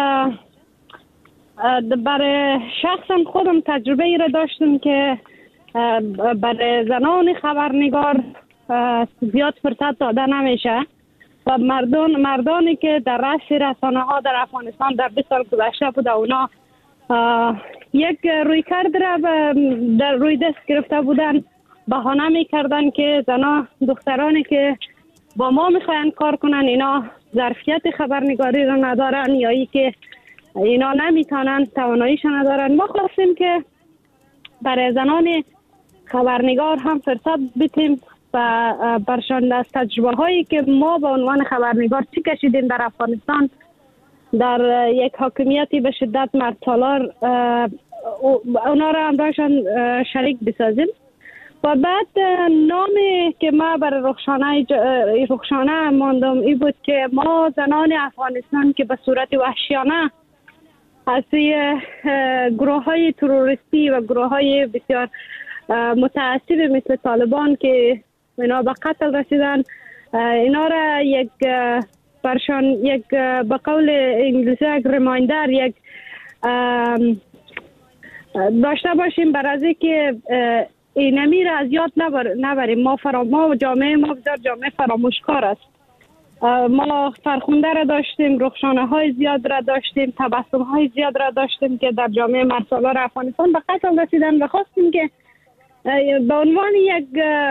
برای شخصا خودم تجربه ای را داشتم که برای زنان خبرنگار زیاد فرصت داده نمیشه و مردانی که در رأس رسانه ها در افغانستان در 20 سال گذشته بود اونا یک رویکرد را در روی دست گرفته بودن، بهانه میکردن که زنا دخترانی که با ما میخواین کار کنن اینا ظرفیت خبرنگاری را ندارن یا ای که اینا نمیتونن، تواناییش ندارن. ما خواستیم که برای زنان خبرنگار هم فرصت بدیم و برشان از تجربه هایی که ما به عنوان خبرنگار چی کشیدیم در افغانستان در یک حاکمیتی به شدت مردتالار اونا را همراهشان شریک بسازیم. و بعد نامی که ما برای رخشانه ماندم این بود که ما زنان افغانستان که به صورت وحشیانه از سوی گروه های تروریستی و گروه های بسیار متعصب مثل طالبان که اینا به قتل رسیدن، اینا را یک به قول انگلیسی یک ریمایندر، یک داشته باشیم برای که اینمی را از یاد نبریم. ما جامعه ما بسیار جامعه فراموشکار است. ما فرخنده را داشتیم، رخشانه های زیاد را داشتیم، تبسم های زیاد را داشتیم که در جامعه مرسالار افغانستان به قتل رسیدن و خواستیم که به عنوان یک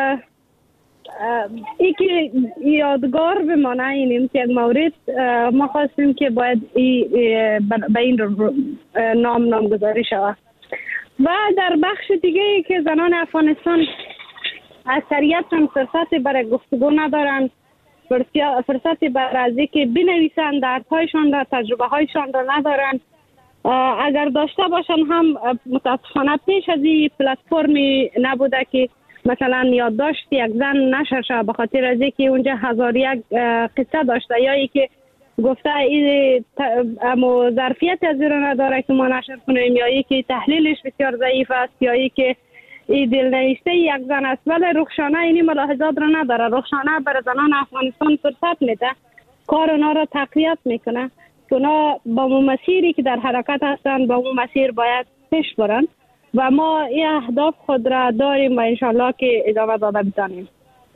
که یادگار بمانه این یک مورد، ما خواستیم که باید به این نامگذاری شود. و در بخش دیگه ای که زنان افغانستان اکثریتشان فرصت برای گفتگو ندارن، فرصت برای که بنویسن دردهایشان را، تجربه هایشان را ندارن. اگر داشته باشن هم متاسفانه پیش از این پلتفرمی نبوده که مثلا یادداشت یک زن نشر شد، به خاطر از اینکه اونجا هزار یک قصه داشته یا ای که گفته این ظرفیت از این نداره که ما نشر کنیم، یا ای که تحلیلش بسیار ضعیف است، یا ای که این دلنوشته یک زن است. ولی رخشانه اینی ملاحظات را نداره. رخشانه برای زنان افغانستان فرصت میده، کار اونا را تقویت میکنه که اونا با اون مسیری که در حرکت هستن با اون مسیر باید پیش برن و ما این اهداف خود را داریم و انشالله که ادامه داده بتانیم.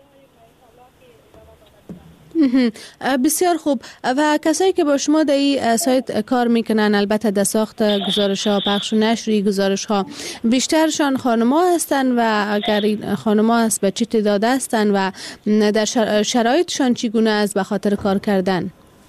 بسیار خوب. و کسایی که با شما در این سایت کار میکنن، البته در ساخت گزارش ها، پخش و نشر گزارش ها، بیشترشان خانما هستن و اگر این خانما هست به چه تعداد هستن و در شرایطشان چگونه است به خاطر کار کردن؟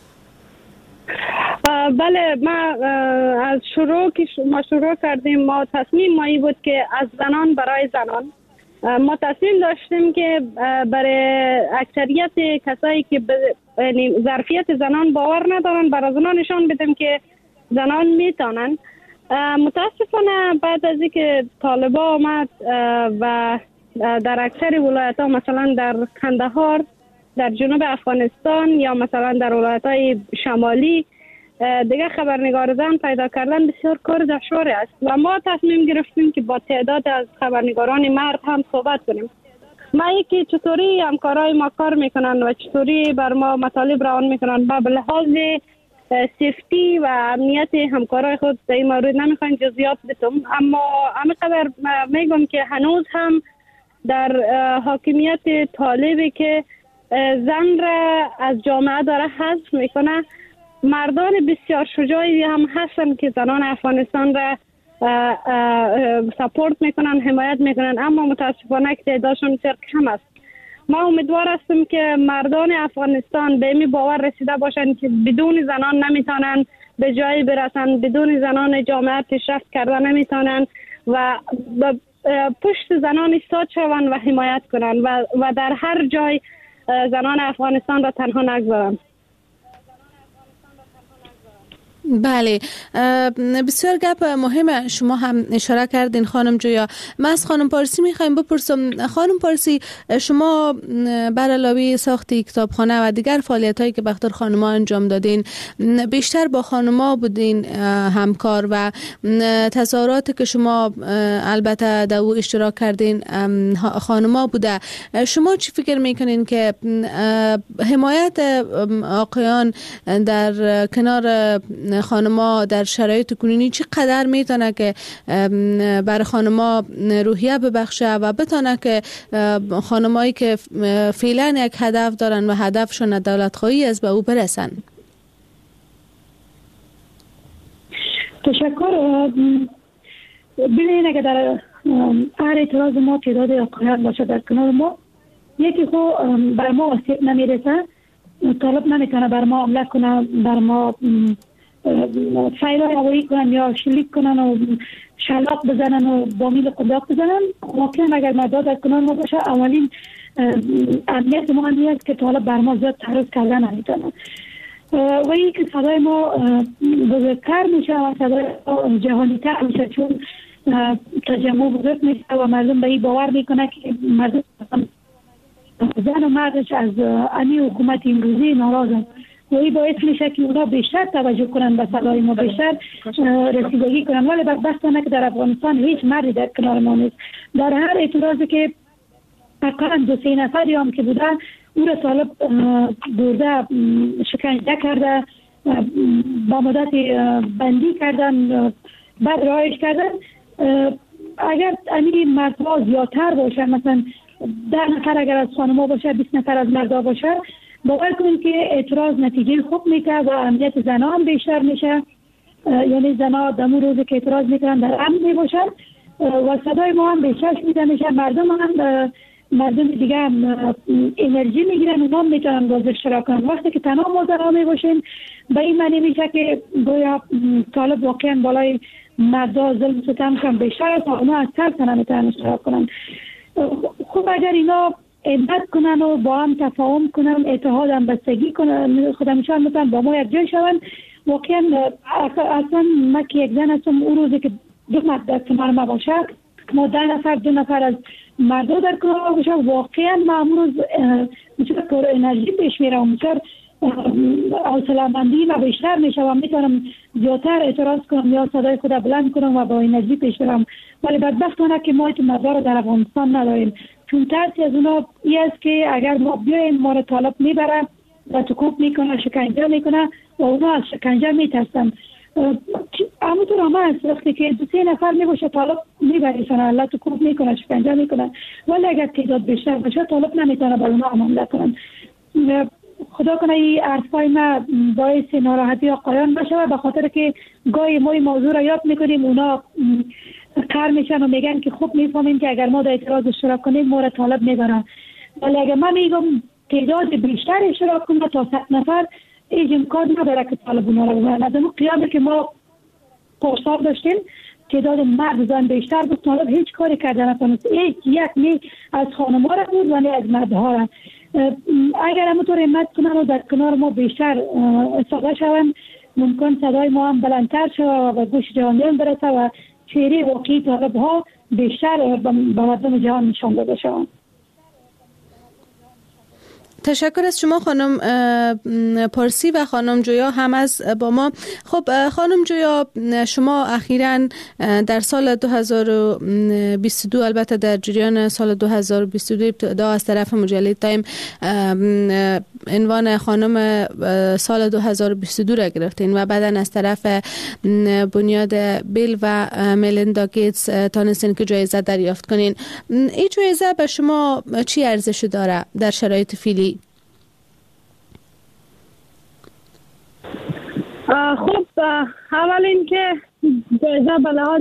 بله، ما از شروع که ما شروع کردیم، ما تصمیم مایی بود که از زنان برای زنان. ما تصمیم داشتیم که برای اکثریت کسایی که ظرفیت زنان باور ندارن، برای زنان نشان بدیم که زنان میتونن. متاسفانه بعد از اینکه طالبان آمد و در اکثر ولایت ها، مثلا در کندهار، در جنوب افغانستان یا مثلا در ولایت های شمالی دیگه خبرنگار زن پیدا کردن بسیار کار دشواری است و ما تصمیم گرفتیم که با تعداد از خبرنگاران مرد هم صحبت کنیم. ما یکی چطوری همکارای ما کار میکنن و چطوری بر ما مطالب روان میکنن و به لحاظ سیفتی و امنیت همکارای خود در این مورد نمیخوایم جزئیات بتم، اما همینقدر میگم که هنوز هم در حاکمیت طالبی که زن را از جامعه داره حذف میکنه، مردان بسیار شجاعی هم هستن که زنان افغانستان را سپورت میکنن، حمایت میکنن، اما متاسفانه که تعدادشون بسیار کم است. ما امیدوار هستیم که مردان افغانستان به این باور رسیده باشن که بدون زنان نمیتونن به جایی برسن، بدون زنان جامعه پیشرفت کردن نمیتونن و پشت زنان ایستاد شوند و حمایت کنن و در هر جای زنان افغانستان را تنها نگذارن. بله، بسیار گپ مهم شما هم اشاره کردین خانم جویا. من از خانم پارسی میخوایم بپرسم. خانم پارسی، شما بر علاوه ساخت کتابخانه و دیگر فعالیت هایی که به خاطر خانم‌ها انجام دادین، بیشتر با خانم‌ها بودین همکار و تظاهراتی که شما البته در او اشتراک کردین خانم‌ها بوده. شما چی فکر میکنین که حمایت آقایان در کنار خانما در شرایط کنونی چی قدر میتونه که برای خانما روحیه ببخشه و بتونه که خانمایی که فعلا یک هدف دارن و هدفشون دولت خواهی است به او برسن؟ تشکر. ببینید اگر در هر اعتراض ما تعداد آقایان باشه در کنار ما، یکی خو بر ما وسیع نمیرسه، طالب نمیتونه بر ما حمله کنه، بر ما فیلای هوایی کنن یا شلیک کنن و شلاق بزنن و بامیل قنداق بزنن. واقعا اگر مداد در کنار ما باشه، اولین امنیت ما هست که طالب بر ما زیاد تعرض کردن نمیتونه و این که صدای ما بزرگتر میشه و صدای جهانی تر میشه، چون تجمع بزرگ میشه و مردم به این باور میکنه که مردم زن و مردش از امی حکومت امروزی ناراضن و این باعث میشه که اونا بیشتر توجه کنن به صدای ما، بیشتر رسیدگی کنن. ولی بدبختانه که در افغانستان هیچ مردی در کنار ما نیست. در هر اعتراضی که تقریبا 2-3 نفری هم که بودن او را طالب برده شکنجه کرده، با مدت بندی کردن، بعد رایش کردن. اگر امیر مردها زیادتر باشه، مثلا 10 نفر اگر از خانم‌ها باشه، 20 نفر از مردها باشه، باور کنید که اعتراض نتیجه خوب میده و امنیت زنها هم بیشتر میشه. یعنی زنها دمو روزی که اعتراض میکنن در امن میباشن و صدای ما هم بیشتر شنیده میشه. مردم دیگه هم انرژی میگیرن، اونا میتونن باز اشتراک کنن. وقتی که تنها ما زنها میباشیم به این معنی میشه که گویا طالب واقعا بالای مردا ظلم ستم کن بیشتر است و اونا از طرف نمیتونن اشتراک کنن. خب اگر اینا عدت کنن و با هم تفاهم کنن، اتحاد هم بستگی کنن، خودمشان میتونن با ما یک جای شون. واقعا اصلا ما که یک زن هستم، اون روزی که 2 مرد در کنار ما باشه، ما 10 نفر 2 نفر از مردا در کنار ما باشه، واقعا ما امروز میشه پر انرژی پیش میرم، میشه حوصله مندی و بیشتر میشه و میتونم زیادتر اعتراض کنم یا صدای خود بلند کنم و با انرژی پیش برم. ولی بدبختانه که ما مردا رو در افغانستان نداریم، چون ترسی از اونا این است که اگر ما بیایم ما رو طالب میبره و تکوب میکنه، شکنجه میکنه و اونا از شکنجه میترسن. همونطور هم هست وقتی که 2-3 نفر میباشه طالب میبریشن، الله تکوب میکنه، شکنجه میکنه. ولی اگر تعداد بیشتر باشه طالب نمیتونه با اونا حمله کنن. خدا کنه این حرفای ما باعث ناراحتی آقایان بشه و به خاطر که گاهی ما این موضوع را یاد میکنیم اونا کار میشن و میگن که خوب میفهمیم که اگر ما در اعتراض اشتراک کنیم ما را طالب میبرن. ولی اگر من میگم تعداد بیشتر اشتراک کنه تا 100 نفر، هیچ امکان نداره که طالب اونا را ببرن. از اون قیامی که ما پرساب داشتیم تعداد مرد زن بیشتر بود، طالب هیچ کاری کرده نتونست. یک نی از خانم‌ها را بود و نی از مردها را. اگر همونطور همت کنن و در کنار ما بیشتر استفاده شون، ممکن صدای ما هم بلندتر شود و به گوش جهانیان برسه و چهره واقعی طالب ها بیشتر به مردم جهان نشان داده شود. تشکر از شما خانم پارسی و خانم جویا هم از با ما. خب خانم جویا، شما اخیراً در سال 2022 البته در جریان سال 2022 ابتدا از طرف مجله تایم عنوان خانم سال 2022 را گرفتین و بعداً از طرف بنیاد بیل و ملیندا گیتس تانستین که جایزه دریافت کنین. این جایزه به شما چی ارزشی داره در شرایط فعلی؟ خب اول اینکه جایزه به لحاظ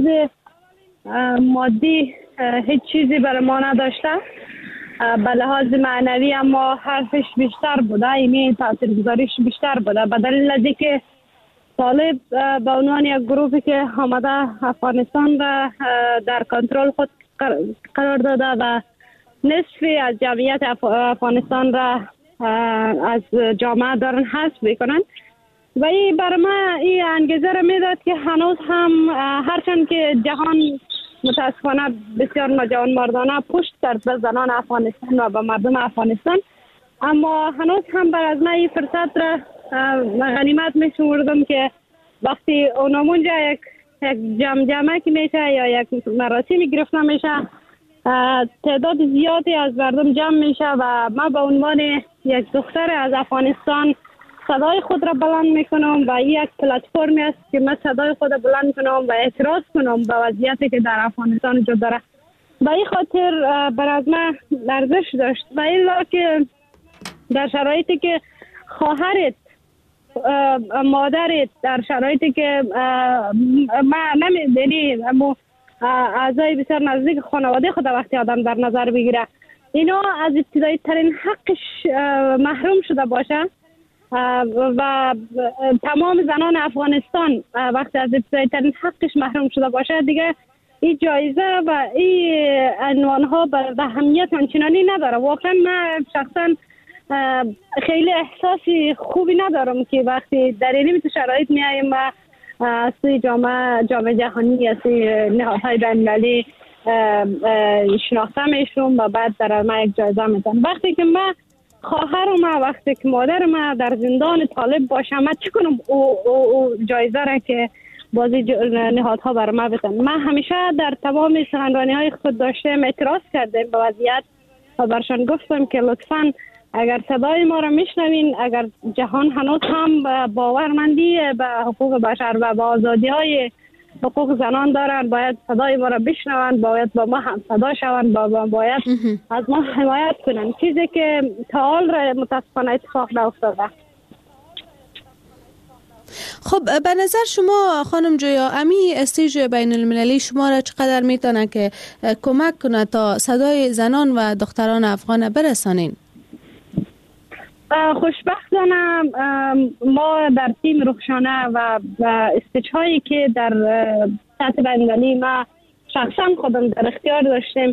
مادی هیچ چیزی برای ما نداشته، به لحاظ معنوی اما حرفش بیشتر بوده، اینی تاثیرگذاریش بیشتر بوده، به دلیل از اینکه طالب به عنوان یک گروهی که آمده افغانستان را در کنترل خود قرار داده و نصفی از جمعیت افغانستان را از جامعه دارن حذف میکنن و این برای ما این انگیزه را میداد که هنوز هم هرچند که جهان متاسفانه بسیار ناجوان مردانه پشت کرد به زنان افغانستان و به مردم افغانستان، اما هنوز هم بر از ما این فرصت را غنیمت میشمردم که وقتی اونمونجا یک جمعه که میشه یا یک مراسمی گرفته میشه، تعداد زیادی از مردم جمع میشه و من به عنوان یک دختر از افغانستان صدای خود را بلند میکنم و این یک پلتفرمی است که من صدای خود را بلند کنم و اعتراض کنم به وضعیتی که در افغانستان وجود داره. به این خاطر بر از من ارزش داشت و الا که در شرایطی که خواهرت مادرت در شرایطی که ما نمیدونی اعضای بسیار نزدیک خانواده خود وقتی آدم در نظر بگیره اینا از ابتدایی ترین حقش محروم شده باشه و تمام زنان افغانستان وقتی از ابتدایی ترین حقش محروم شده باشه، دیگه این جایزه و این عنوان ها به اهمیت آنچنانی نداره. واقعا من شخصا خیلی احساسی خوبی ندارم که وقتی در این شرایط میایم و از سوی جامعه جهانی از سوی نهادهای بین‌المللی شناخته میشم و بعد در ما یک جایزه میدن. وقتی که من خواهر ما وقتی که مادر ما در زندان طالب باشه من چی کنم او جایزه را که بازی نهادها بر ما بدن. من همیشه در تمام سخنرانی های خود داشتم اعتراض کردم به وضعیت و برشان گفتم که لطفاً اگر صدای ما را میشنوین، اگر جهان هنوز هم باورمندی به حقوق بشر و به آزادی های حقوق زنان دارن، باید صدای ما را بشنوند، باید با ما هم صدا شوند، باید از ما حمایت کنند، چیزی که تا حال را متاسفانه اتفاق نیفتاده. خب به نظر شما خانم جویا امی استیج بین المللی شما را چقدر میتونه که کمک کنه تا صدای زنان و دختران افغان برسانین؟ خوشبختانه ما در تیم رخشانه و استیج هایی که در سطح بین‌المللی ما شخصا خودم در اختیار داشتیم،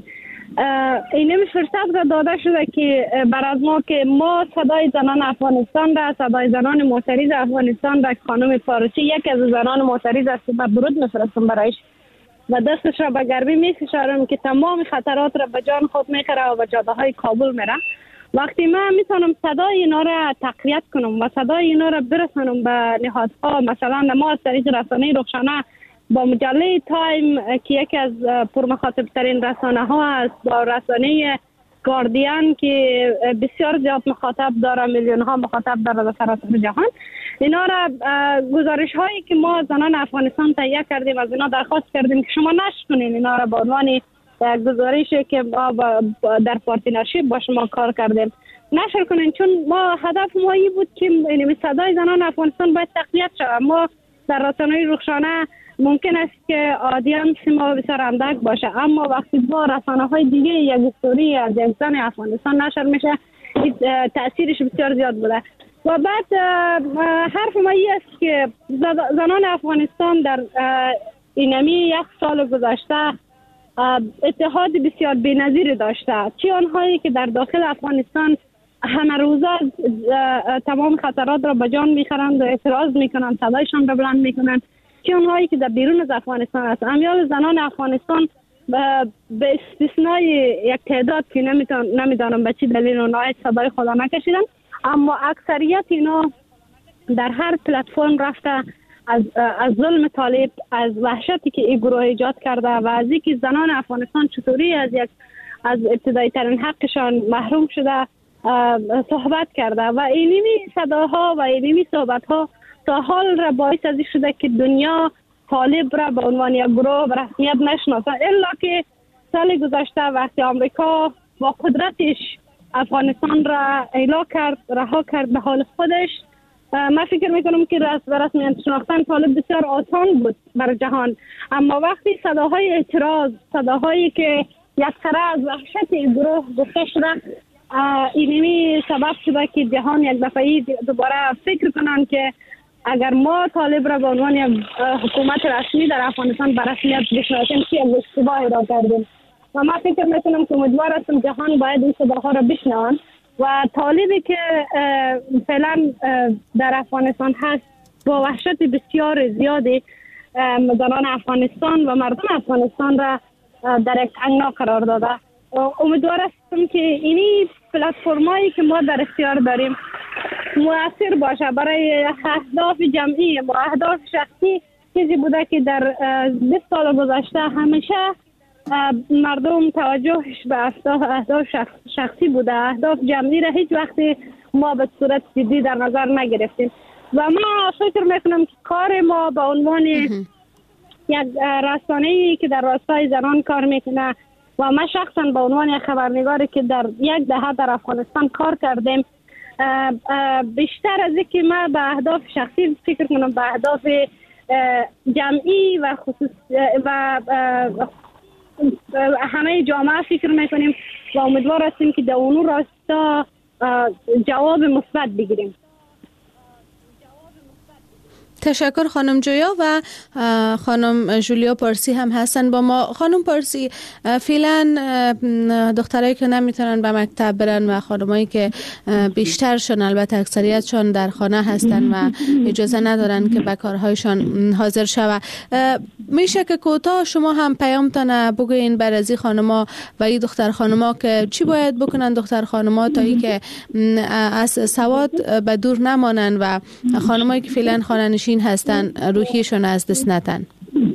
این فرصت را داده شده که برای ما که ما صدای زنان افغانستان را، صدای زنان معترض افغانستان را، خانم فارسی یک از زنان معترض است، من درود میفرستم برایش و دستش را به گرمی میفشارم که تمام خطرات را به جان خود میخوره و به جاده های کابل میره. وقتی من میتونم صدای اینا را تقویت کنم و صدای اینا را برسانم به نهادها، مثلا ما از طریق رسانه رخشانه با مجله تایم که یکی از پرمخاطب ترین رسانه ها است، با رسانه گاردین که بسیار زیاد مخاطب داره، میلیون ها مخاطب داره در سراسر جهان، اینا را گزارش هایی که ما زنان افغانستان تهیه کردیم از اینا درخواست کردیم که شما نشر کنین اینا را به عنوان گزارشی که ما در پارتنرشیپ با شما کار کردیم نشر کنین، چون ما هدف ما این بود که صدای زنان افغانستان باید تقویت شود. ما در رسانه رخشانه ممکن است که آدینس ما بسیار اندک باشه، اما وقتی با رسانه های دیگه یک استوری از یک زن افغانستان نشر میشه تأثیرش بسیار زیاد بوده. و بعد حرف ما این است که زنان افغانستان در اینمی یک سال گذشته اتحاد بسیار بی‌نظیر داشته، چی آنهایی که در داخل افغانستان همه روزه تمام خطرات را به جان میخورند و اعتراض میکنند، صدایشان را بلند میکنند، چی آنهایی که در بیرون از افغانستان است. امیال زنان افغانستان به استثنای یک تعداد که نمیدانم به چی دلیل اونها صدای خدا نکشیدن، اما اکثریت اینا در هر پلتفرم رفته از ظلم طالب، از وحشتی که این گروه ایجاد کرده و از اینکه زنان افغانستان چطوری از ابتدایی ترین حقشان محروم شده صحبت کرده و اینمی صداها و اینمی صحبتها تا حال را باعث از شده که دنیا طالب را به عنوان یک گروه به رسمیت نشناسه، الا که سال گذشته وقتی آمریکا با قدرتش افغانستان را رها کرد به حال خودش، من فکر میکنم که رسمیت شناختن طالب بسیار آسان بود بر جهان. اما وقتی صداهای اعتراض، صداهایی که یک سره از وحشت گروه گفته شده، اینمی سبب شده که جهان یک دفعه دوباره فکر کنن که اگر ما طالب را به عنوان یک حکومت رسمی در افغانستان به رسمیت بشناسیم که یک اشتباهی را کردیم. و من فکر میکنم که امیدوار هستم جهان باید این صداها را بشنوند و طالبی که فعلا در افغانستان هست با وحشت بسیار زیادی زنان افغانستان و مردم افغانستان را در یک تنگنا قرار داده. امیدوار هستم که اینی پلتفرمایی که ما در اختیار داریم مؤثر باشه برای اهداف جمعی و اهداف شخصی. چیزی بوده که در 20 سال گذشته همیشه مردم توجهش به اهداف شخصی بوده، اهداف جمعی را هیچ وقتی ما به صورت جدی در نظر نگرفتیم و ما فکر میکنم که کار ما به عنوان یک رسانه‌ای که در راستای زنان کار میکنه و من شخصا به عنوان یک خبرنگاری که در یک دهه در افغانستان کار کردیم، بیشتر از اینکه من به اهداف شخصی فکر کنم به اهداف جمعی و خصوص و همه جامعه فکر میکنیم و امیدوار هستیم که در اون راستا جواب مثبت بگیریم. تشکر خانم جویا و خانم جولیا پارسی هم هستن با ما. خانم پارسی، فعلا دخترایی که نمیتونن به مکتب برن و خانمایی که بیشترشون البته اکثریتشون در خانه هستن و اجازه ندارن که به کارهایشان حاضر شوه، میشه که کوتاه شما هم پیامتان بگوین بر از خانما و این دختر خانما که چی باید بکنن دختر خانما تا ای که از سواد به دور نمانن و خانمایی که فعلا خانه نشین هستن روحیشون از دست نتن؟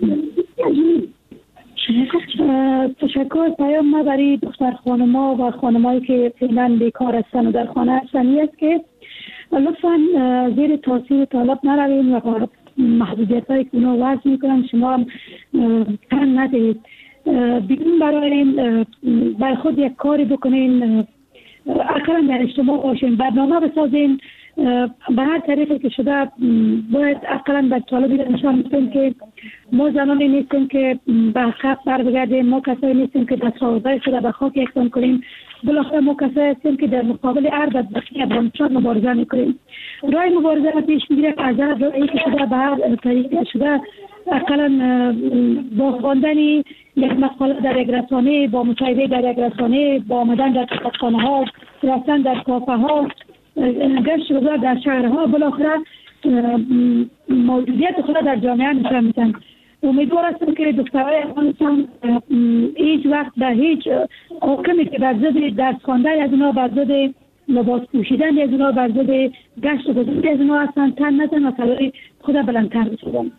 تشکر. پیام ما برای دختر خانما و خانمایی که فعلا بیکار هستن و در خانه هستن این است که لطفا زیر تاثیر طالب نروین و محدودیت هایی که اونا وضع میکنن شما هم تن ندهید. بیرون برای خود یک کاری بکنین، اقلا در اجتماع باشین، برنامه بسازین. به هر طریقی که شده باید اقلا به طالب نشان بدیم که ما زنانی نیستیم که به حق بر بگردیم، ما کسایی نیستیم که دستاوردهای شده به خاک یکسان کنیم. بالاخره ما کسایی هستیم که در مقابل هر بدبختی افغانستان مبارزه میکنیم. راه مبارزه را پیش میگیره از هر راهی که شده به هر طریقی شده، اقلا با خواندن یک مقاله در یک رسانه، با مصاحبه در یک رسانه، با آمدن در کتابخانه ها، رفتن در کافه ها، گشت گذار در شهرها، بالاخره موجودیت خود در جامعه نشان میدن. امیدوار هستم که دخترای افغانستان هیچ وقت به هیچ حاکمی که بر ضد درس خواندن از اونا، بر ضد لباس پوشیدن از اونا، بر ضد گشت گذار از اونا هستن تن نزن و صدای خود بلندتر بشدن.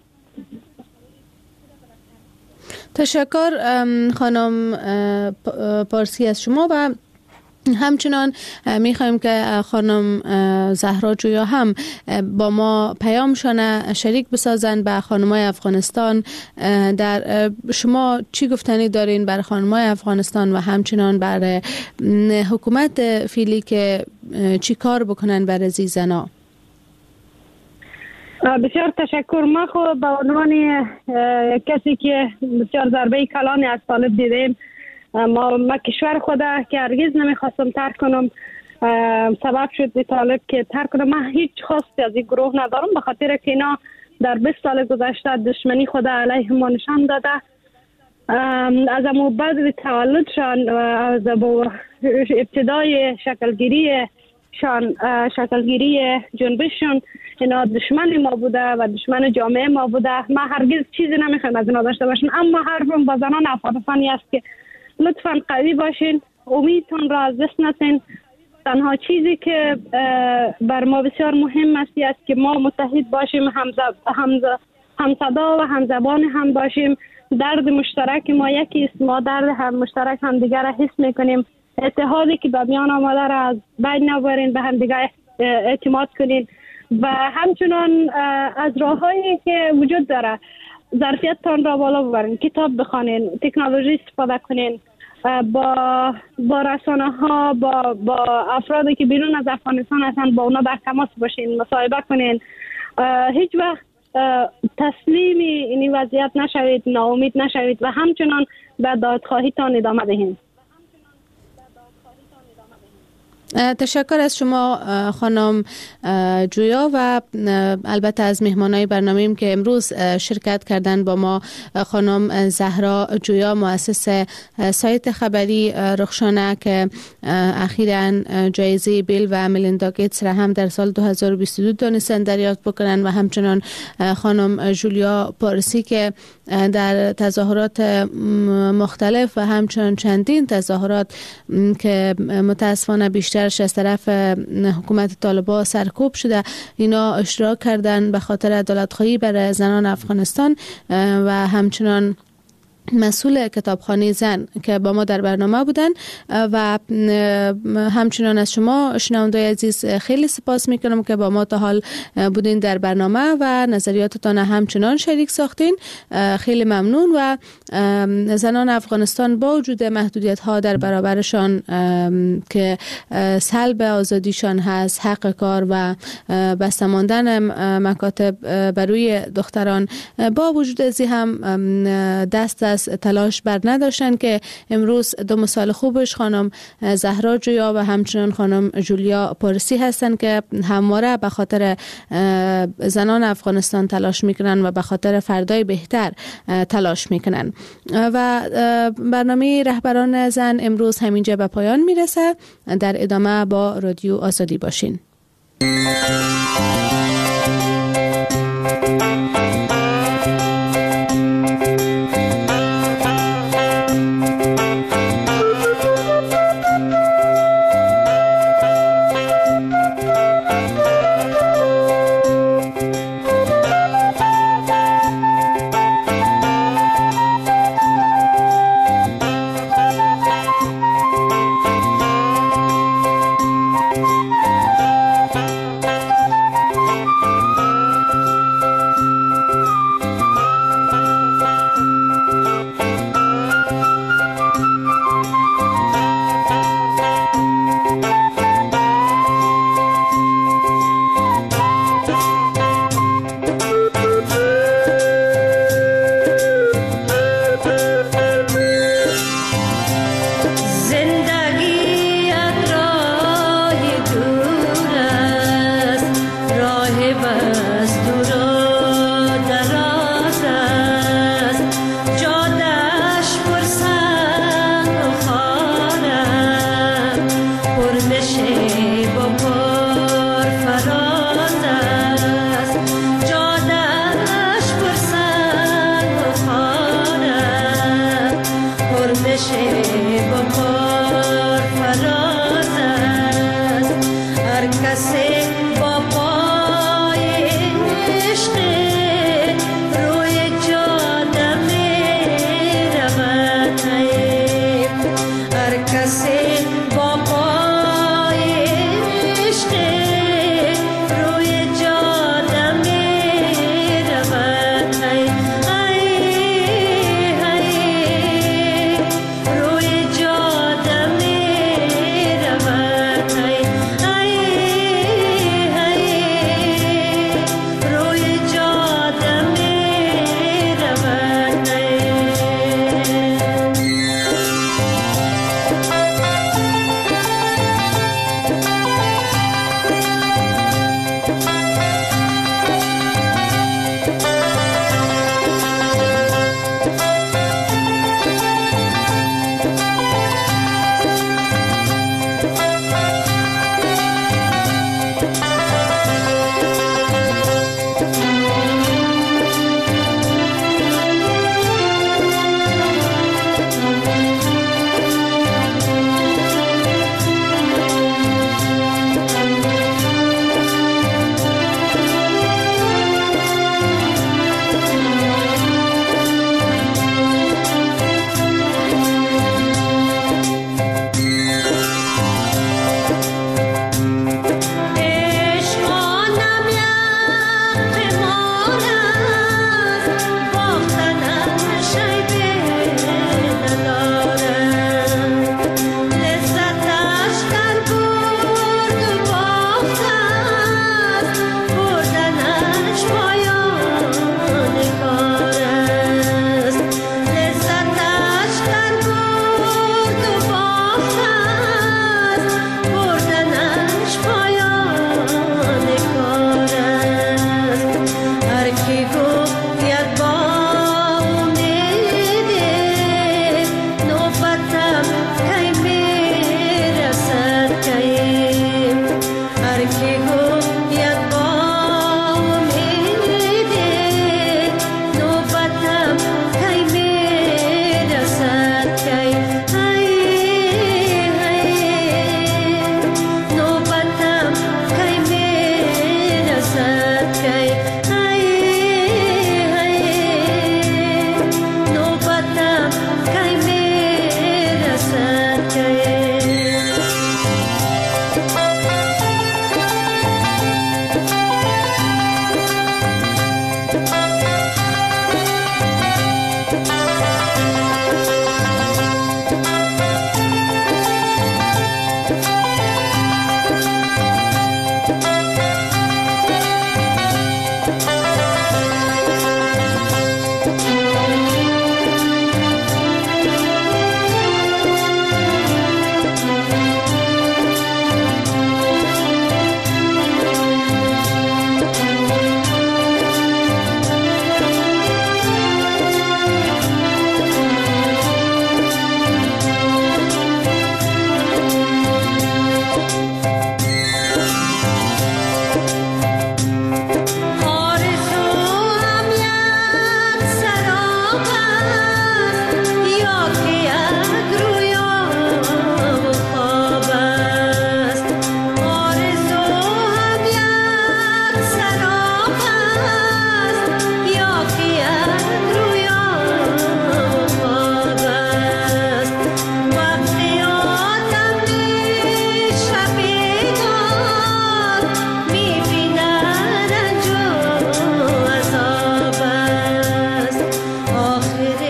تشکر خانم پارسی از شما و همچنان میخوایم که خانم زهرا جویا هم با ما پیامشان شریک بسازن به خانمای افغانستان. در شما چی گفتنی دارین بر خانمای افغانستان و همچنان بر حکومت فعلی که چی کار بکنن بر از زنا؟ بسیار تشکر. ما خب به عنوان کسی که بسیار ضربه کلانی از طالب دیدیم، ما کشور خدا که هرگز نمیخواستم ترک کنم سبب شد طالب که ترک کنم. من هیچ خواستی از این گروه ندارم، به خاطر که اینا در 20 سال گذشته دشمنی خدا علیه ما نشان داده. از امو بعد تولدشان، از ابتدای شکلگیری جنبششون، اینا دشمن ما بوده و دشمن جامعه ما بوده. ما هرگز چیزی نمیخوایم از اینا داشته باشیم، اما حرفم با زنان افغانستانی است که لطفاً قوی باشین، امیدتون را از دست ندین. تنها چیزی که بر ما بسیار مهم است که ما متحد باشیم، همصدا و همزبان هم باشیم. درد مشترک ما یکی است، ما درد هم مشترک هم دیگر را حس میکنیم. اتحادی که به میان آمده را از بین نبرین، به هم دیگر اعتماد کنین و همچنان از راههایی که وجود داره ظرفیتتان را بالا ببرین، کتاب بخوانین، تکنولوژی استفاده کنین، با رسانه ها، با افرادی که بیرون از افغانستان هستن با اونا در تماس باشین، مصاحبه کنین. هیچ وقت تسلیم این وضعیت نشوید، ناامید نشوید و همچنان به دادخواهیتان ادامه دهید. تشکر از شما خانم جویا و البته از مهمانای برنامه‌ایم که امروز شرکت کردن با ما. خانم زهرا جویا مؤسس سایت خبری رخشانه که اخیراً جایزه بیل و ملیندا گیتس را هم در سال 2022 دانستن دریافت بکنن و همچنان خانم جولیا پارسی که در تظاهرات مختلف و همچنان چندین تظاهرات که متاسفانه بیشتر از طرف حکومت طالبان سرکوب شده، اینا اشتراک کردن به خاطر عدالت‌خواهی برای زنان افغانستان و همچنان مسئول کتابخانه زن که با ما در برنامه بودن و همچنان از شما شنوندگان عزیز خیلی سپاس میکنم که با ما تا حال بودین در برنامه و نظریاتتان همچنان شریک ساختین. خیلی ممنون و زنان افغانستان با وجود محدودیت ها در برابرشان که سلب آزادیشان هست، حق کار و بسته ماندن مکاتب بر روی دختران، با وجود ازی هم دست از تلاش بر نداشتند که امروز دو مثال خوبش خانم زهرا جویا و همچنان خانم جولیا پارسی هستند که همواره به خاطر زنان افغانستان تلاش میکنن و به خاطر فردای بهتر تلاش میکنن. و برنامه رهبران زن امروز همینجا به پایان میرسه. در ادامه با رادیو آزادی باشین. با پار فراز است هر کسی